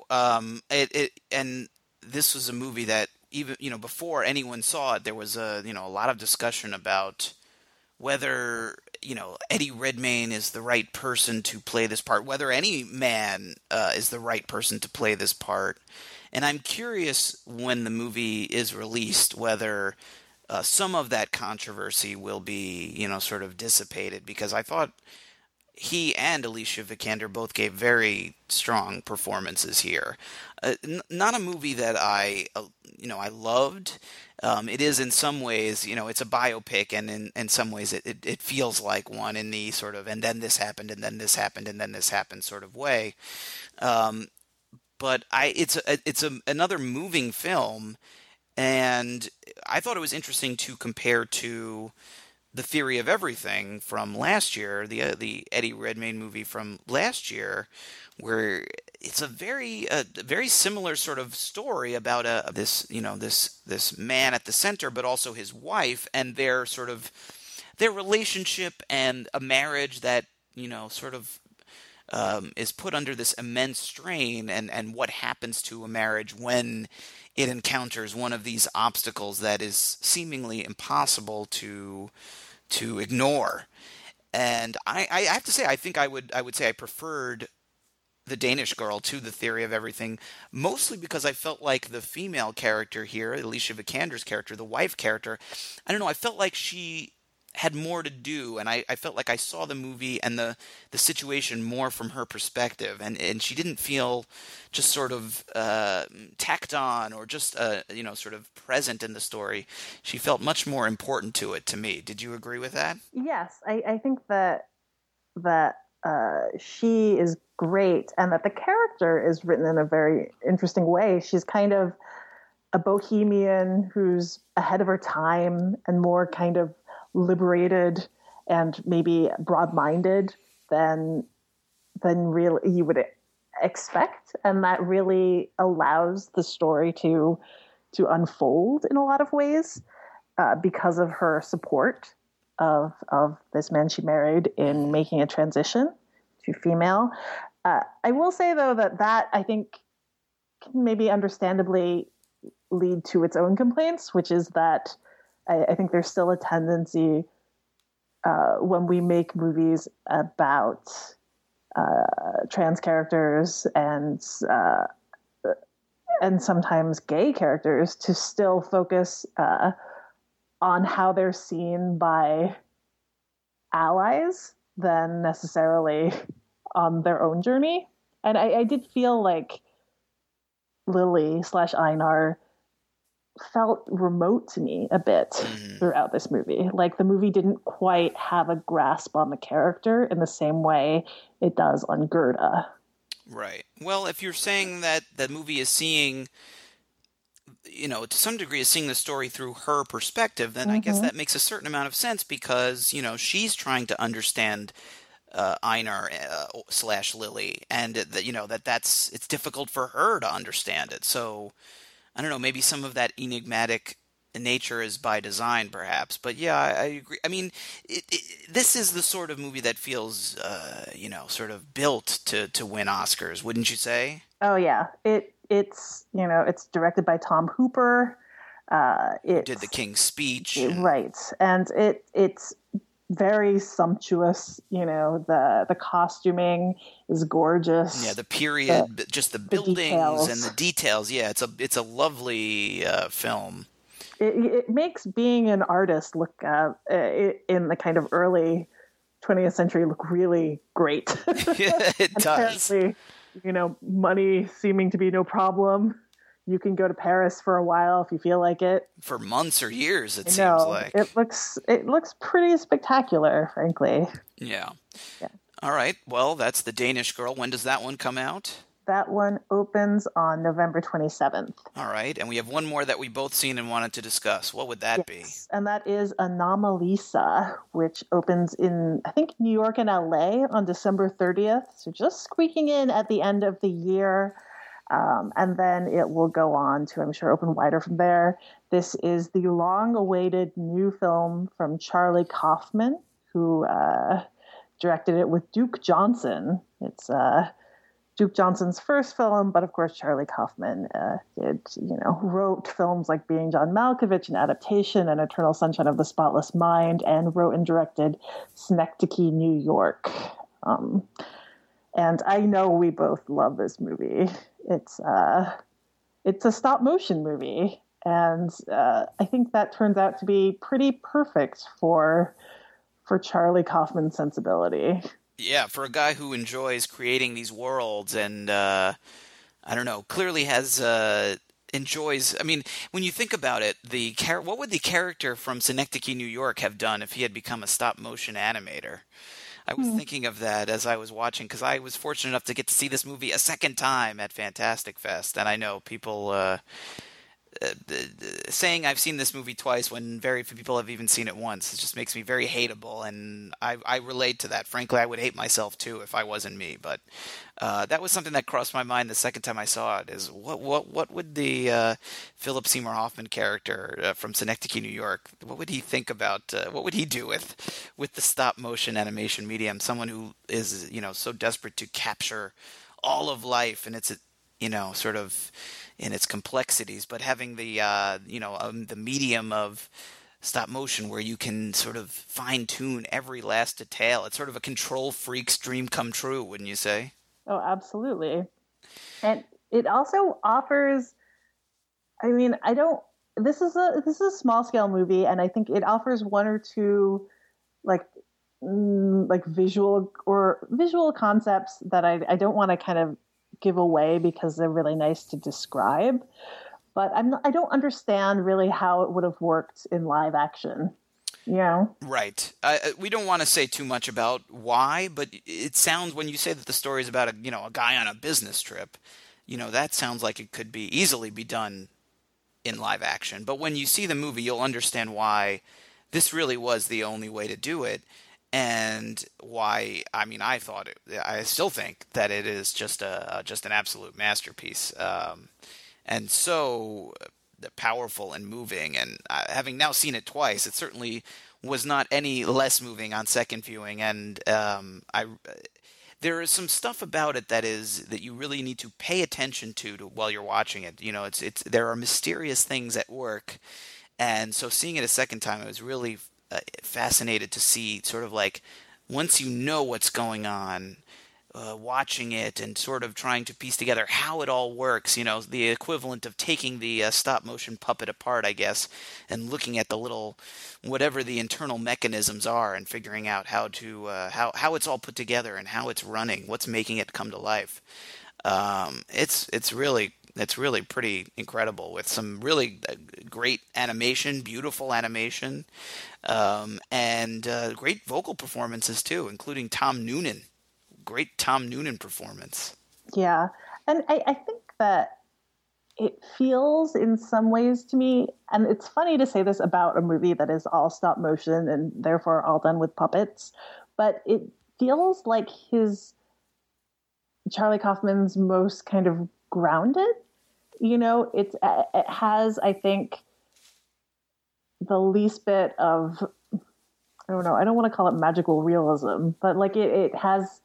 And this was a movie that even before anyone saw it, there was a lot of discussion about whether Eddie Redmayne is the right person to play this part, whether any man is the right person to play this part. And I'm curious when the movie is released whether some of that controversy will be, sort of dissipated, because I thought he and Alicia Vikander both gave very strong performances here. Not a movie that I loved. It is in some ways, it's a biopic, and in some ways it feels like one in the sort of, and then this happened, and then this happened, and then this happened sort of way. But it's another moving film. And I thought it was interesting to compare to The Theory of Everything from last year, the Eddie Redmayne movie from last year, where it's a very similar sort of story about this man at the center, but also his wife and their relationship and a marriage that sort of is put under this immense strain, and what happens to a marriage when it encounters one of these obstacles that is seemingly impossible to ignore. And I have to say, I think I would say I preferred The Danish Girl to The Theory of Everything, mostly because I felt like the female character here, Alicia Vikander's character, the wife character, I don't know, I felt like she had more to do, and I felt like I saw the movie and the situation more from her perspective, and she didn't feel just sort of tacked on or just sort of present in the story. She felt much more important to it, to me. Did you agree with that? Yes, I think that she is great, and that the character is written in a very interesting way. She's kind of a bohemian who's ahead of her time and more kind of liberated and maybe broad-minded than really you would expect, and that really allows the story to unfold in a lot of ways because of her support of this man she married in making a transition to female. I will say though that I think can maybe understandably lead to its own complaints, which is that I think there's still a tendency when we make movies about trans characters and sometimes gay characters to still focus on how they're seen by allies than necessarily on their own journey. And I did feel like Lily/Einar felt remote to me a bit throughout this movie. Like the movie didn't quite have a grasp on the character in the same way it does on Gerda. Right. Well, if you're saying that the movie is seeing, to some degree is seeing the story through her perspective, then I guess that makes a certain amount of sense because, she's trying to understand Einar / Lily, and it's difficult for her to understand it. So I don't know, maybe some of that enigmatic nature is by design, perhaps. But yeah, I agree. I mean, this is the sort of movie that feels, sort of built to win Oscars, wouldn't you say? Oh yeah, it's directed by Tom Hooper. It did The King's Speech, right? And it's very sumptuous. The costuming is gorgeous. Yeah, the period, just the buildings and the details. Yeah, it's a lovely film. It makes being an artist look in the kind of early 20th century look really great. It does. Apparently, money seeming to be no problem. You can go to Paris for a while if you feel like it. For months or years, it seems like. It looks pretty spectacular, frankly. Yeah. All right. Well, that's The Danish Girl. When does that one come out? That one opens on November 27th. All right. And we have one more that we both seen and wanted to discuss. What would that be? And that is Anomalisa, which opens in, I think, New York and LA on December 30th. So just squeaking in at the end of the year. And then it will go on to, I'm sure, open wider from there. This is the long-awaited new film from Charlie Kaufman, who directed it with Duke Johnson. It's Duke Johnson's first film, but of course Charlie Kaufman wrote films like Being John Malkovich, An Adaptation, and Eternal Sunshine of the Spotless Mind, and wrote and directed Synecdoche, New York. And I know we both love this movie. It's a stop motion movie, and I think that turns out to be pretty perfect for Charlie Kaufman's sensibility. Yeah, for a guy who enjoys creating these worlds and I don't know, clearly has enjoys. I mean, when you think about it, what would the character from Synecdoche, New York, have done if he had become a stop motion animator? I was thinking of that as I was watching, because I was fortunate enough to get to see this movie a second time at Fantastic Fest, and I know people saying I've seen this movie twice when very few people have even seen it once. It just makes me very hateable, and I relate to that. Frankly, I would hate myself too if I wasn't me. But that was something that crossed my mind the second time I saw it. Is what would the Philip Seymour Hoffman character from Synecdoche, New York, what would he think about? What would he do with the stop motion animation medium? Someone who is so desperate to capture all of life, and it's sort of in its complexities, but having the the medium of stop motion where you can sort of fine tune every last detail. It's sort of a control freak's dream come true, wouldn't you say? Oh, absolutely. And it also offers, this is a small scale movie, and I think it offers one or two like visual concepts that I don't want to kind of give away because they're really nice to describe, but I don't understand really how it would have worked in live action. Right. We don't want to say too much about why, but it sounds, when you say that the story is about a guy on a business trip, that sounds like it could easily be done in live action. But when you see the movie, you'll understand why this really was the only way to do it. And why? I still think that it is just an absolute masterpiece, and so powerful and moving. And having now seen it twice, it certainly was not any less moving on second viewing. And there is some stuff about it that you really need to pay attention to while you're watching it. There are mysterious things at work, and so seeing it a second time, it was really fascinated to see sort of like once you know what's going on, watching it and sort of trying to piece together how it all works, the equivalent of taking the stop motion puppet apart, I guess, and looking at the little whatever the internal mechanisms are and figuring out how to how it's all put together and how it's running, what's making it come to life. It's really pretty incredible, with some really great animation, beautiful animation, and great vocal performances too, including Tom Noonan. Great Tom Noonan performance. Yeah, and I think that it feels in some ways to me, and it's funny to say this about a movie that is all stop motion and therefore all done with puppets, but it feels like Charlie Kaufman's most kind of grounded. It has, I think, the least bit of, I don't know, I don't want to call it magical realism, but like it has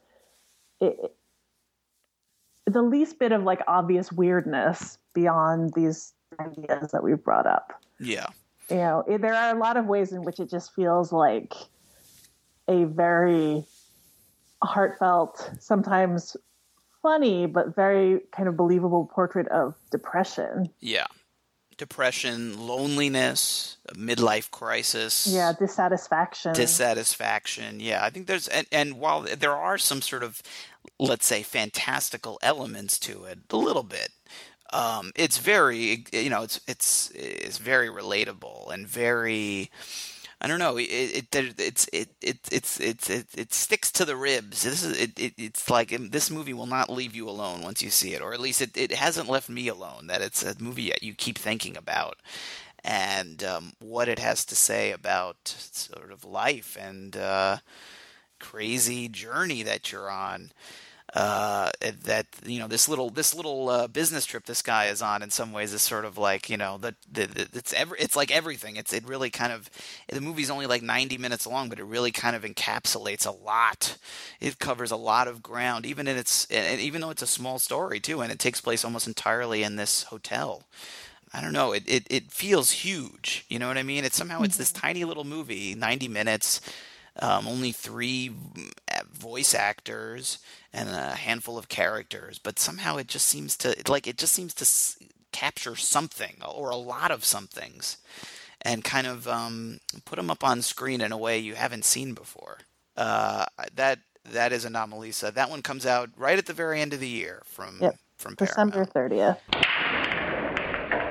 the least bit of like obvious weirdness beyond these ideas that we've brought up. Yeah. There are a lot of ways in which it just feels like a very heartfelt, sometimes funny, but very kind of believable portrait of depression. Yeah. Depression, loneliness, midlife crisis. Yeah, dissatisfaction. Yeah, I think there's, and while there are some sort of, let's say, fantastical elements to it, a little bit, it's very, it's very relatable and very, I don't know. It sticks to the ribs. It's like this movie will not leave you alone once you see it, or at least it hasn't left me alone. That it's a movie you keep thinking about, and what it has to say about sort of life and crazy journey that you're on. That this little business trip this guy is on in some ways is sort of like it's like everything. It really kind of, the movie's only like 90 minutes long, but it really kind of encapsulates a lot. It covers a lot of ground, even though it's a small story too, and it takes place almost entirely in this hotel. I don't know. It feels huge. You know what I mean? It's this tiny little movie, 90 minutes. Only 3 voice actors and a handful of characters, but somehow it just seems to capture something or a lot of some things, and kind of put them up on screen in a way you haven't seen before. That is Anomalisa. That one comes out right at the very end of the year from Paramount. December 30th.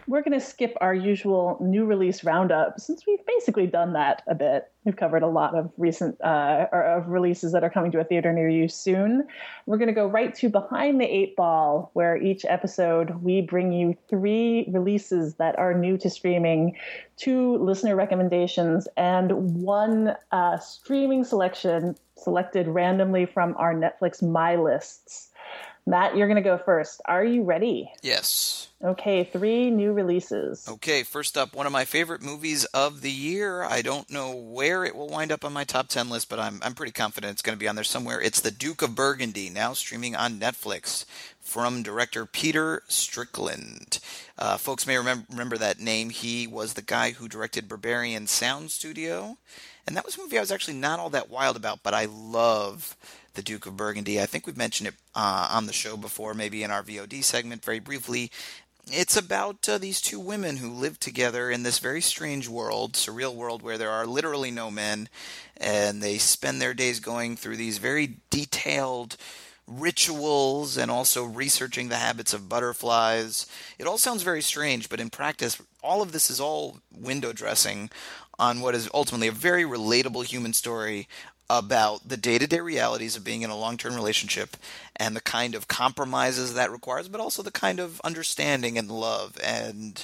We're going to skip our usual new release roundup since we've basically done that a bit. We've covered a lot of recent of releases that are coming to a theater near you soon. We're going to go right to Behind the Eight Ball, where each episode we bring you 3 releases that are new to streaming, 2 listener recommendations, and 1 streaming selection selected randomly from our Netflix My Lists. Matt, you're going to go first. Are you ready? Yes. Okay, 3 new releases. Okay, first up, one of my favorite movies of the year. I don't know where it will wind up on my top 10 list, but I'm pretty confident it's going to be on there somewhere. It's The Duke of Burgundy, now streaming on Netflix, from director Peter Strickland. Folks may remember that name. He was the guy who directed Berberian Sound Studio, and that was a movie I was actually not all that wild about, but I love The Duke of Burgundy. I think we've mentioned it on the show before, maybe in our VOD segment very briefly. It's about these 2 women who live together in this very strange world, surreal world, where there are literally no men, and they spend their days going through these very detailed rituals and also researching the habits of butterflies. It all sounds very strange, but in practice, all of this is all window dressing on what is ultimately a very relatable human story about the day-to-day realities of being in a long-term relationship and the kind of compromises that requires, but also the kind of understanding and love. And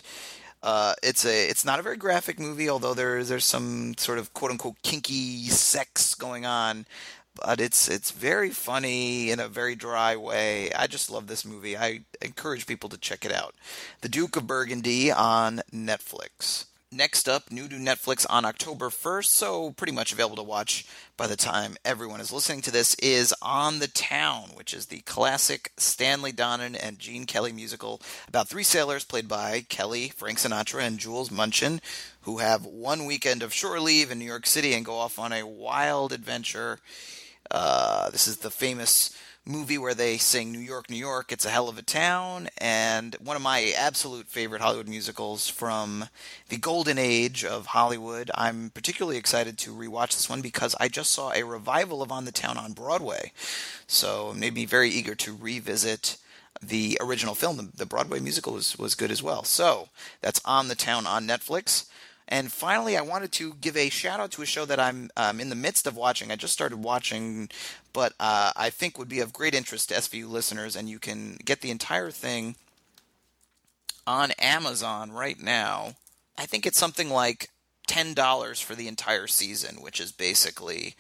it's not a very graphic movie, although there's some sort of quote-unquote kinky sex going on. But it's very funny in a very dry way. I just love this movie. I encourage people to check it out. The Duke of Burgundy on Netflix. Next up, new to Netflix on October 1st, so pretty much available to watch by the time everyone is listening to this, is On the Town, which is the classic Stanley Donen and Gene Kelly musical about 3 sailors played by Kelly, Frank Sinatra, and Jules Munchin, who have 1 weekend of shore leave in New York City and go off on a wild adventure. This is the famous movie where they sing New York, New York, it's a hell of a town, and one of my absolute favorite Hollywood musicals from the golden age of Hollywood. I'm particularly excited to rewatch this one because I just saw a revival of On the Town on Broadway, so it made me very eager to revisit the original film. The Broadway musical was good as well. So that's On the Town on Netflix. And finally, I wanted to give a shout-out to a show that I'm in the midst of watching. I just started watching, but I think would be of great interest to SVU listeners, and you can get the entire thing on Amazon right now. I think it's something like $10 for the entire season, which is basically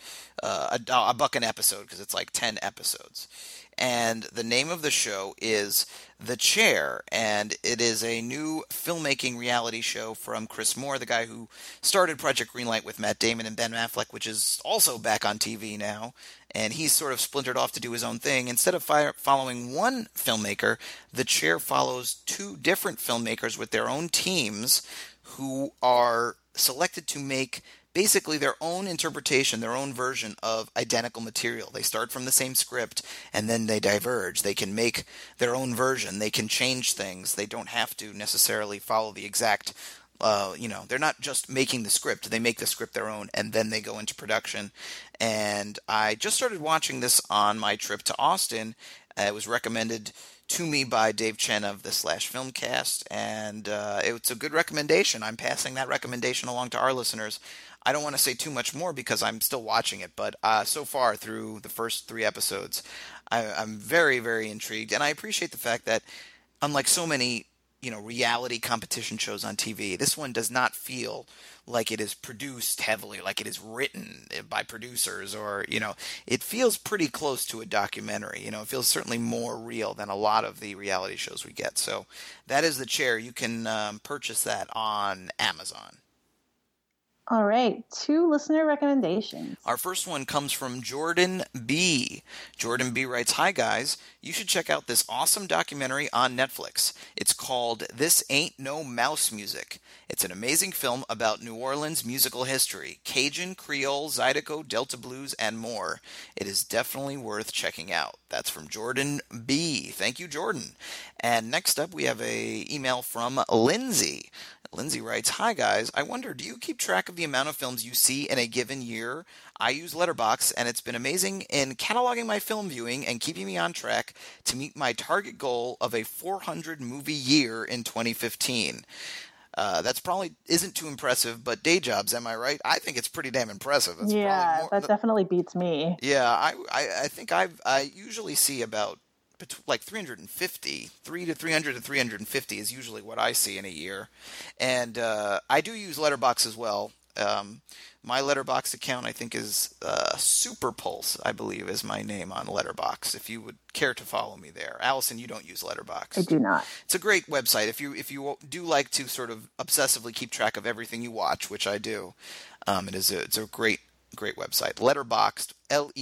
$1 an episode because it's like 10 episodes. And the name of the show is The Chair, and it is a new filmmaking reality show from Chris Moore, the guy who started Project Greenlight with Matt Damon and Ben Affleck, which is also back on TV now, and he's sort of splintered off to do his own thing. Instead of following one filmmaker, The Chair follows 2 different filmmakers with their own teams who are selected to make basically their own interpretation, their own version of identical material. They start from the same script, and then they diverge. They can make their own version. They can change things. They don't have to necessarily follow the exact, they're not just making the script. They make the script their own, and then they go into production. And I just started watching this on my trip to Austin. It was recommended to me by Dave Chen of the Slash Filmcast, and it's a good recommendation. I'm passing that recommendation along to our listeners. I don't want to say too much more because I'm still watching it, but so far through the first 3 episodes, I'm very, very intrigued, and I appreciate the fact that, unlike so many, reality competition shows on TV, this one does not feel like it is produced heavily, like it is written by producers, or it feels pretty close to a documentary. It feels certainly more real than a lot of the reality shows we get. So that is The Chair. You can purchase that on Amazon. All right, 2 listener recommendations. Our first one comes from Jordan B. Jordan B. writes, "Hi guys, you should check out this awesome documentary on Netflix. It's called This Ain't No Mouse Music. It's an amazing film about New Orleans musical history, Cajun, Creole, Zydeco, Delta Blues, and more. It is definitely worth checking out." That's from Jordan B. Thank you, Jordan. And next up, we have an email from Lindsay. Lindsay writes, "Hi guys, I wonder, do you keep track of the the amount of films you see in a given year. I use Letterboxd, and it's been amazing in cataloging my film viewing and keeping me on track to meet my target goal of a 400 movie year in 2015. That's probably isn't too impressive, but day jobs, am I right? I think it's pretty damn impressive. It's that definitely beats me. Yeah, I think I usually see about like 350, 300 to 350 is usually what I see in a year. And I do use Letterboxd as well. My Letterboxd account, I think, is Superpulse, I believe, is my name on Letterboxd, if you would care to follow me there. Allison, you don't use Letterboxd. I do not. It's a great website. If you do like to sort of obsessively keep track of everything you watch, which I do, it's a great website. Letterboxd,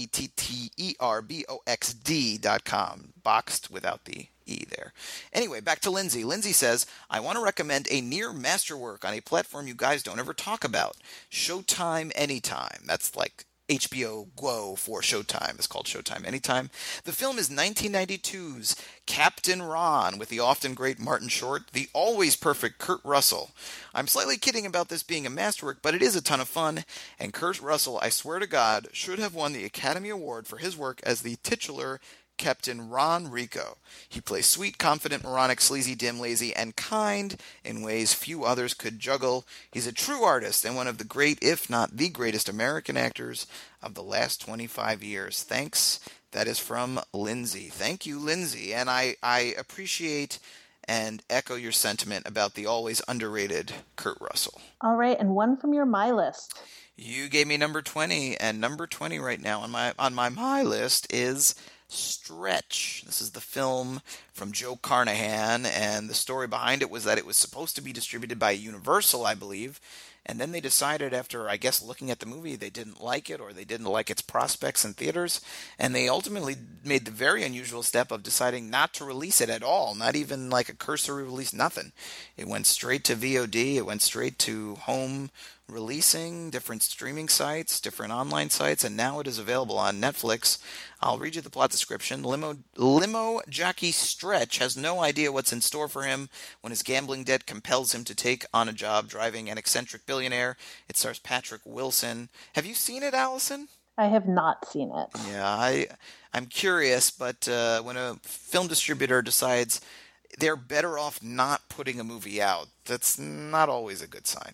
Letterboxd.com. Boxed without the E there. Anyway, back to Lindsay. Lindsay says, I want to recommend a near masterwork on a platform you guys don't ever talk about. Showtime Anytime. That's like HBO Go for Showtime. It's called Showtime Anytime. The film is 1992's Captain Ron with the often great Martin Short, the always perfect Kurt Russell. I'm slightly kidding about this being a masterwork, but it is a ton of fun, and Kurt Russell, I swear to God, should have won the Academy Award for his work as the titular Captain Ron Rico. He plays sweet, confident, moronic, sleazy, dim, lazy, and kind in ways few others could juggle. He's a true artist and one of the great, if not the greatest, American actors of the last 25 years. Thanks. That is from Lindsay. Thank you, Lindsay. And I appreciate and echo your sentiment about the always underrated Kurt Russell. All right, and one from your My List. You gave me number 20, and number 20 right now on my list is Stretch. This is the film from Joe Carnahan, and the story behind it was that it was supposed to be distributed by Universal, I believe, and then they decided after, I guess, looking at the movie, they didn't like it, or they didn't like its prospects in theaters, and they ultimately made the very unusual step of deciding not to release it at all, not even like a cursory release, nothing. It went straight to VOD, it went straight to home releasing, different streaming sites, different online sites, and now it is available on Netflix. I'll read you the plot description. Limo jockey Stretch has no idea what's in store for him when his gambling debt compels him to take on a job driving an eccentric billionaire. It stars Patrick Wilson. Have you seen it, Allison? I have not seen it. Yeah, I'm curious, but when a film distributor decides they're better off not putting a movie out, that's not always a good sign.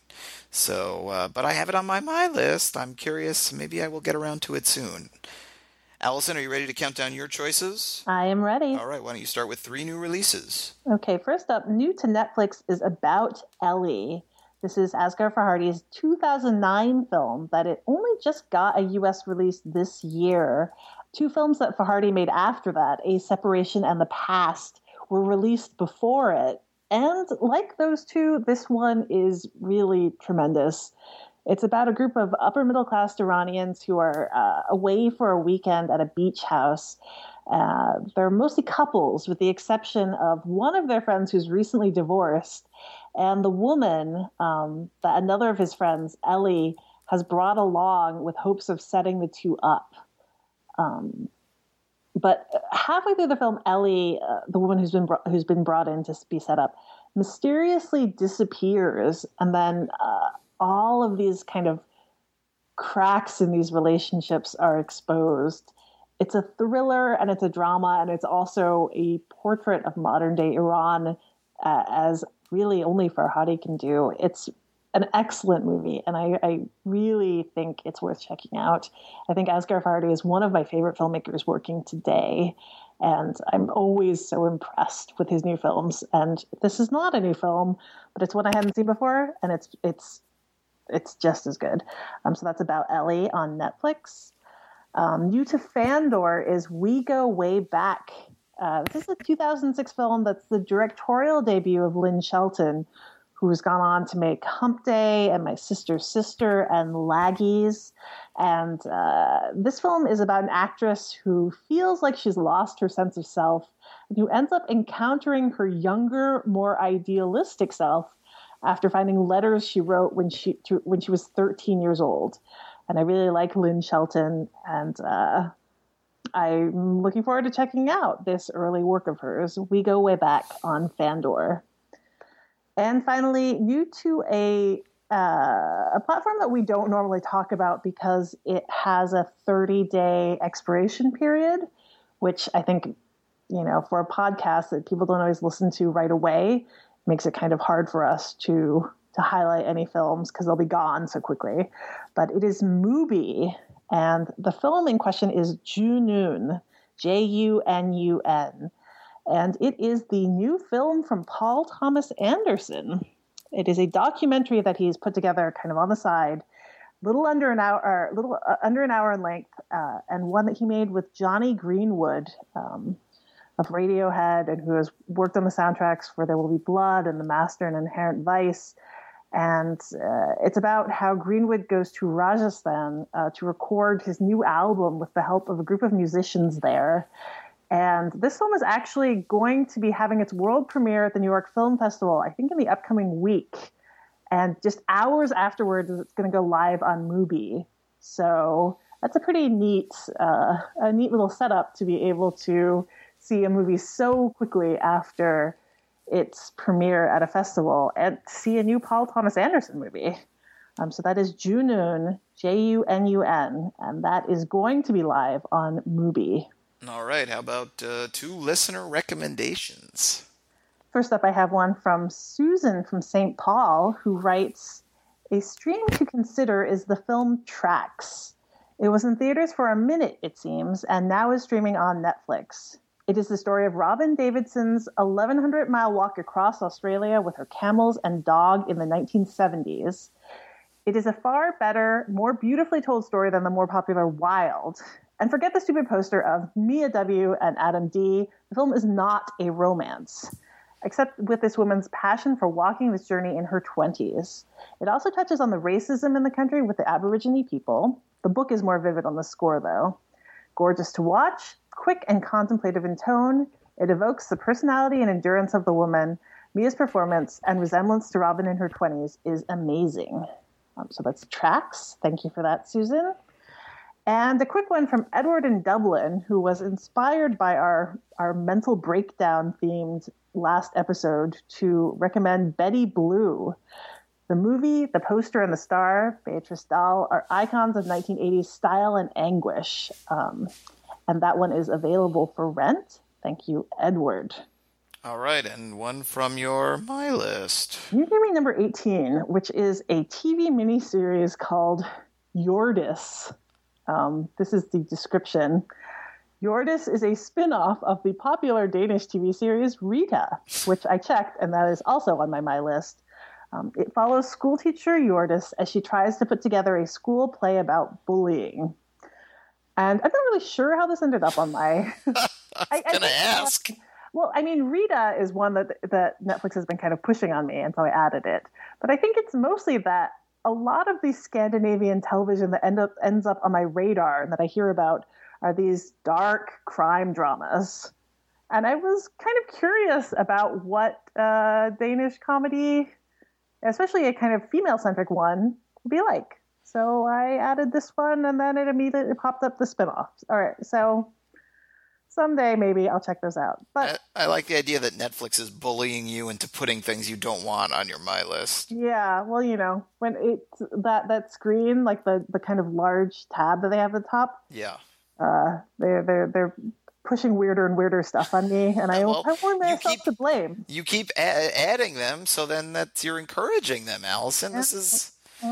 So, but I have it on my list. I'm curious. Maybe I will get around to it soon. Allison, are you ready to count down your choices? I am ready. All right, why don't you start with 3 new releases? Okay, first up, new to Netflix is About Ellie. This is Asghar Farhadi's 2009 film that it only just got a U.S. release this year. 2 films that Farhadi made after that, A Separation and The Past, were released before it. And like those 2, this one is really tremendous. It's about a group of upper-middle-class Iranians who are away for a weekend at a beach house. They're mostly couples, with the exception of one of their friends who's recently divorced. And the woman, that another of his friends, Ellie, has brought along with hopes of setting the 2 up. But halfway through the film, Ellie, the woman who's been brought in to be set up, mysteriously disappears, and then all of these kind of cracks in these relationships are exposed. It's a thriller, and it's a drama, and it's also a portrait of modern-day Iran, as really only Farhadi can do. It's an excellent movie, and I really think it's worth checking out. I think Asghar Farhadi is one of my favorite filmmakers working today, and I'm always so impressed with his new films. And this is not a new film, but it's one I hadn't seen before, and it's just as good. So that's About Ellie on Netflix. New to Fandor is We Go Way Back. This is a 2006 film that's the directorial debut of Lynn Shelton, who's gone on to make Hump Day and My Sister's Sister and Laggies. And this film is about an actress who feels like she's lost her sense of self and who ends up encountering her younger, more idealistic self after finding letters she wrote when she was 13 years old. And I really like Lynn Shelton, and I'm looking forward to checking out this early work of hers, We Go Way Back on Fandor. And finally, new to a a platform that we don't normally talk about because it has a 30-day expiration period, which I think, for a podcast that people don't always listen to right away, makes it kind of hard for us to highlight any films because they'll be gone so quickly. But it is Mubi, and the film in question is Junun, Junun. And it is the new film from Paul Thomas Anderson. It is a documentary that he's put together kind of on the side, little under an hour in length, and one that he made with Johnny Greenwood of Radiohead, and who has worked on the soundtracks for There Will Be Blood and The Master and Inherent Vice. And it's about how Greenwood goes to Rajasthan to record his new album with the help of a group of musicians there. And this film is actually going to be having its world premiere at the New York Film Festival, I think in the upcoming week. And just hours afterwards, it's going to go live on Mubi. So that's a pretty neat little setup to be able to see a movie so quickly after its premiere at a festival and see a new Paul Thomas Anderson movie. So that is Junun, Junun, and that is going to be live on Mubi. All right. How about 2 listener recommendations? First up, I have one from Susan from St. Paul, who writes, "A stream to consider is the film Tracks. It was in theaters for a minute, it seems, and now is streaming on Netflix. It is the story of Robin Davidson's 1,100-mile walk across Australia with her camels and dog in the 1970s. It is a far better, more beautifully told story than the more popular Wild. And forget the stupid poster of Mia W. and Adam D. The film is not a romance, except with this woman's passion for walking this journey in her 20s. It also touches on the racism in the country with the Aborigine people. The book is more vivid on the score, though. Gorgeous to watch, quick and contemplative in tone, it evokes the personality and endurance of the woman. Mia's performance and resemblance to Robin in her 20s is amazing." So that's Tracks. Thank you for that, Susan. And a quick one from Edward in Dublin, who was inspired by our mental breakdown themed last episode to recommend Betty Blue. The movie, the poster, and the star, Beatrice Dahl, are icons of 1980s style and anguish. And that one is available for rent. Thank you, Edward. All right, and one from your My List. You gave me number 18, which is a TV miniseries called Hjordis. This is the description. Hjordis is a spin-off of the popular Danish TV series Rita, which I checked, and that is also on my List. It follows schoolteacher Hjordis as she tries to put together a school play about bullying. And I'm not really sure how this ended up on my... I was going to ask. Well, I mean, Rita is one that Netflix has been kind of pushing on me, and so I added it. But I think it's mostly that a lot of the Scandinavian television that ends up on my radar and that I hear about are these dark crime dramas. And I was kind of curious about what Danish comedy, especially a kind of female-centric one, would be like. So I added this one, and then it immediately popped up the spinoffs. All right, so someday maybe I'll check those out. But I like the idea that Netflix is bullying you into putting things you don't want on your My List. Yeah, well, when it's that screen, like the kind of large tab that they have at the top. Yeah. They're pushing weirder and weirder stuff on me, and I want myself to blame. You keep adding them, so then you're encouraging them, Allison. Yeah. This is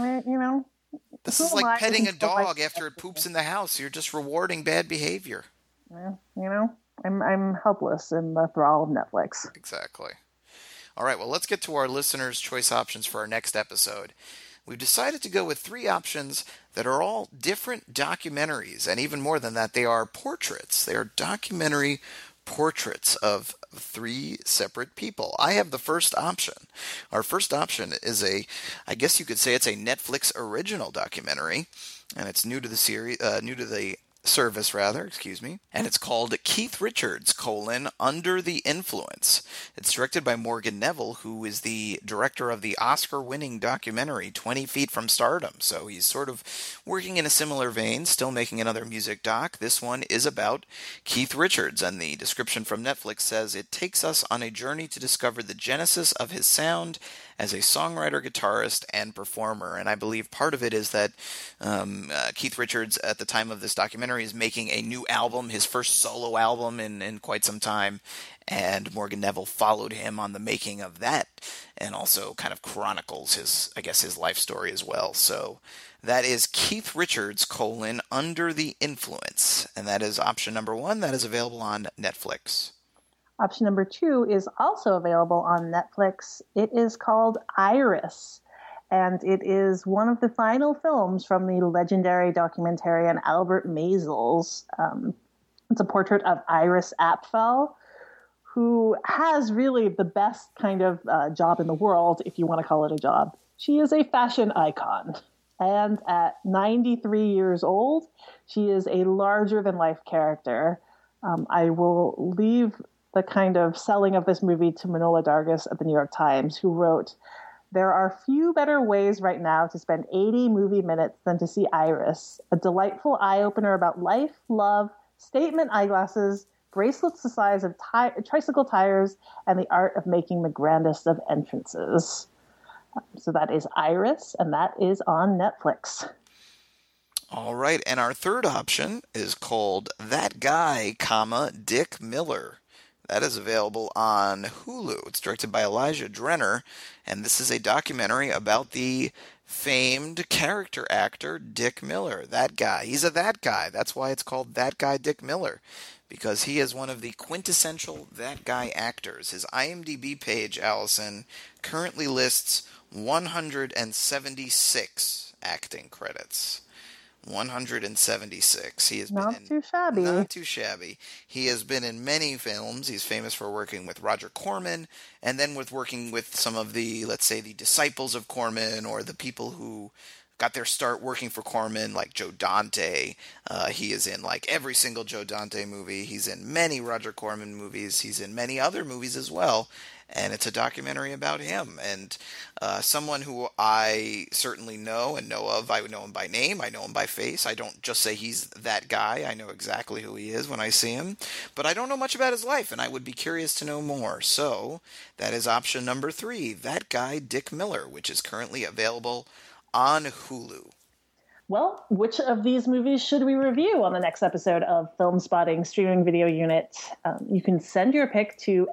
This Who is am like I petting to a control dog after it poops in the house. You're just rewarding bad behavior. Yeah, I'm helpless in the thrall of Netflix. Exactly. All right, well, let's get to our listeners' choice options for our next episode. We've decided to go with 3 options that are all different documentaries, and even more than that, they are portraits. They are documentary portraits of 3 separate people. I have the first option. Our first option is I guess you could say it's a Netflix original documentary, and it's new to the service, and it's called Keith Richards, Under the Influence. It's directed by Morgan Neville, who is the director of the Oscar-winning documentary 20 Feet from Stardom, so he's sort of working in a similar vein, still making another music doc. This one is about Keith Richards, and the description from Netflix says, it takes us on a journey to discover the genesis of his sound as a songwriter, guitarist, and performer. And I believe part of it is that Keith Richards, at the time of this documentary, is making a new album, his first solo album in quite some time. And Morgan Neville followed him on the making of that, and also kind of chronicles his life story as well. So that is Keith Richards, Under the Influence. And that is option number 1. That is available on Netflix. Option number 2 is also available on Netflix. It is called Iris, and it is one of the final films from the legendary documentarian Albert Maysles. It's a portrait of Iris Apfel, who has really the best kind of job in the world, if you want to call it a job. She is a fashion icon. And at 93 years old, she is a larger-than-life character. I will leave the kind of selling of this movie to Manohla Dargis at the New York Times, who wrote, "There are few better ways right now to spend 80 movie minutes than to see Iris, a delightful eye-opener about life, love, statement eyeglasses, bracelets the size of tricycle tires, and the art of making the grandest of entrances." So that is Iris, and that is on Netflix. All right, and our third option is called That Guy, Dick Miller. That is available on Hulu. It's directed by Elijah Drenner, and this is a documentary about the famed character actor Dick Miller. That guy. He's a that guy. That's why it's called That Guy, Dick Miller, because he is one of the quintessential that guy actors. His IMDb page, Allison, currently lists 176 acting credits. 176. He has not too shabby. Not too shabby. He has been in many films. He's famous for working with Roger Corman, and then with working with some of the, let's say, the disciples of Corman, or the people who got their start working for Corman, like Joe Dante. He is in like every single Joe Dante movie. He's in many Roger Corman movies. He's in many other movies as well. And it's a documentary about him, and someone who I certainly know and know of. I know him by name. I know him by face. I don't just say he's that guy. I know exactly who he is when I see him, but I don't know much about his life, and I would be curious to know more. So that is option number 3, That Guy, Dick Miller, which is currently available on Hulu. Well, which of these movies should we review on the next episode of Film Spotting Streaming Video Unit? You can send your pick to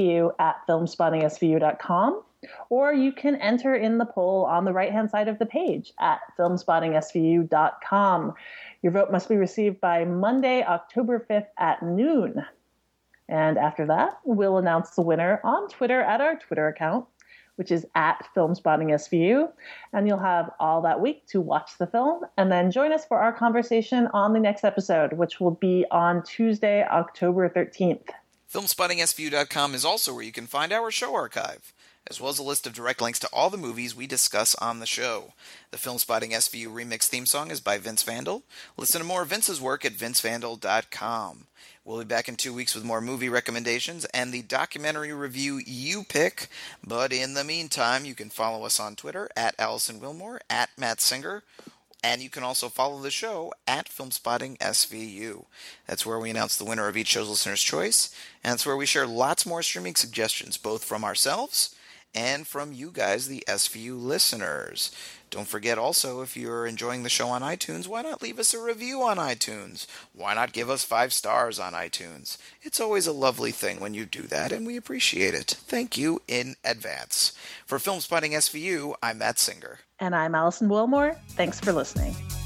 svu@filmspottingsvu.com, or you can enter in the poll on the right-hand side of the page at filmspottingsvu.com. Your vote must be received by Monday, October 5th at noon. And after that, we'll announce the winner on Twitter at our Twitter account, which is at FilmSpottingSVU, and you'll have all that week to watch the film and then join us for our conversation on the next episode, which will be on Tuesday, October 13th. FilmSpottingSVU.com is also where you can find our show archive, as well as a list of direct links to all the movies we discuss on the show. The Film Spotting SVU remix theme song is by Vince Vandal. Listen to more of Vince's work at vincevandal.com. We'll be back in 2 weeks with more movie recommendations and the documentary review you pick. But in the meantime, you can follow us on Twitter at Allison Wilmore, at Matt Singer, and you can also follow the show at Filmspotting SVU. That's where we announce the winner of each show's listener's choice, and that's where we share lots more streaming suggestions, both from ourselves and from you guys, the SVU listeners. Don't forget also, if you're enjoying the show on iTunes, why not leave us a review on iTunes? Why not give us 5 stars on iTunes? It's always a lovely thing when you do that, and we appreciate it. Thank you in advance. For Film Spotting SVU, I'm Matt Singer. And I'm Allison Wilmore. Thanks for listening.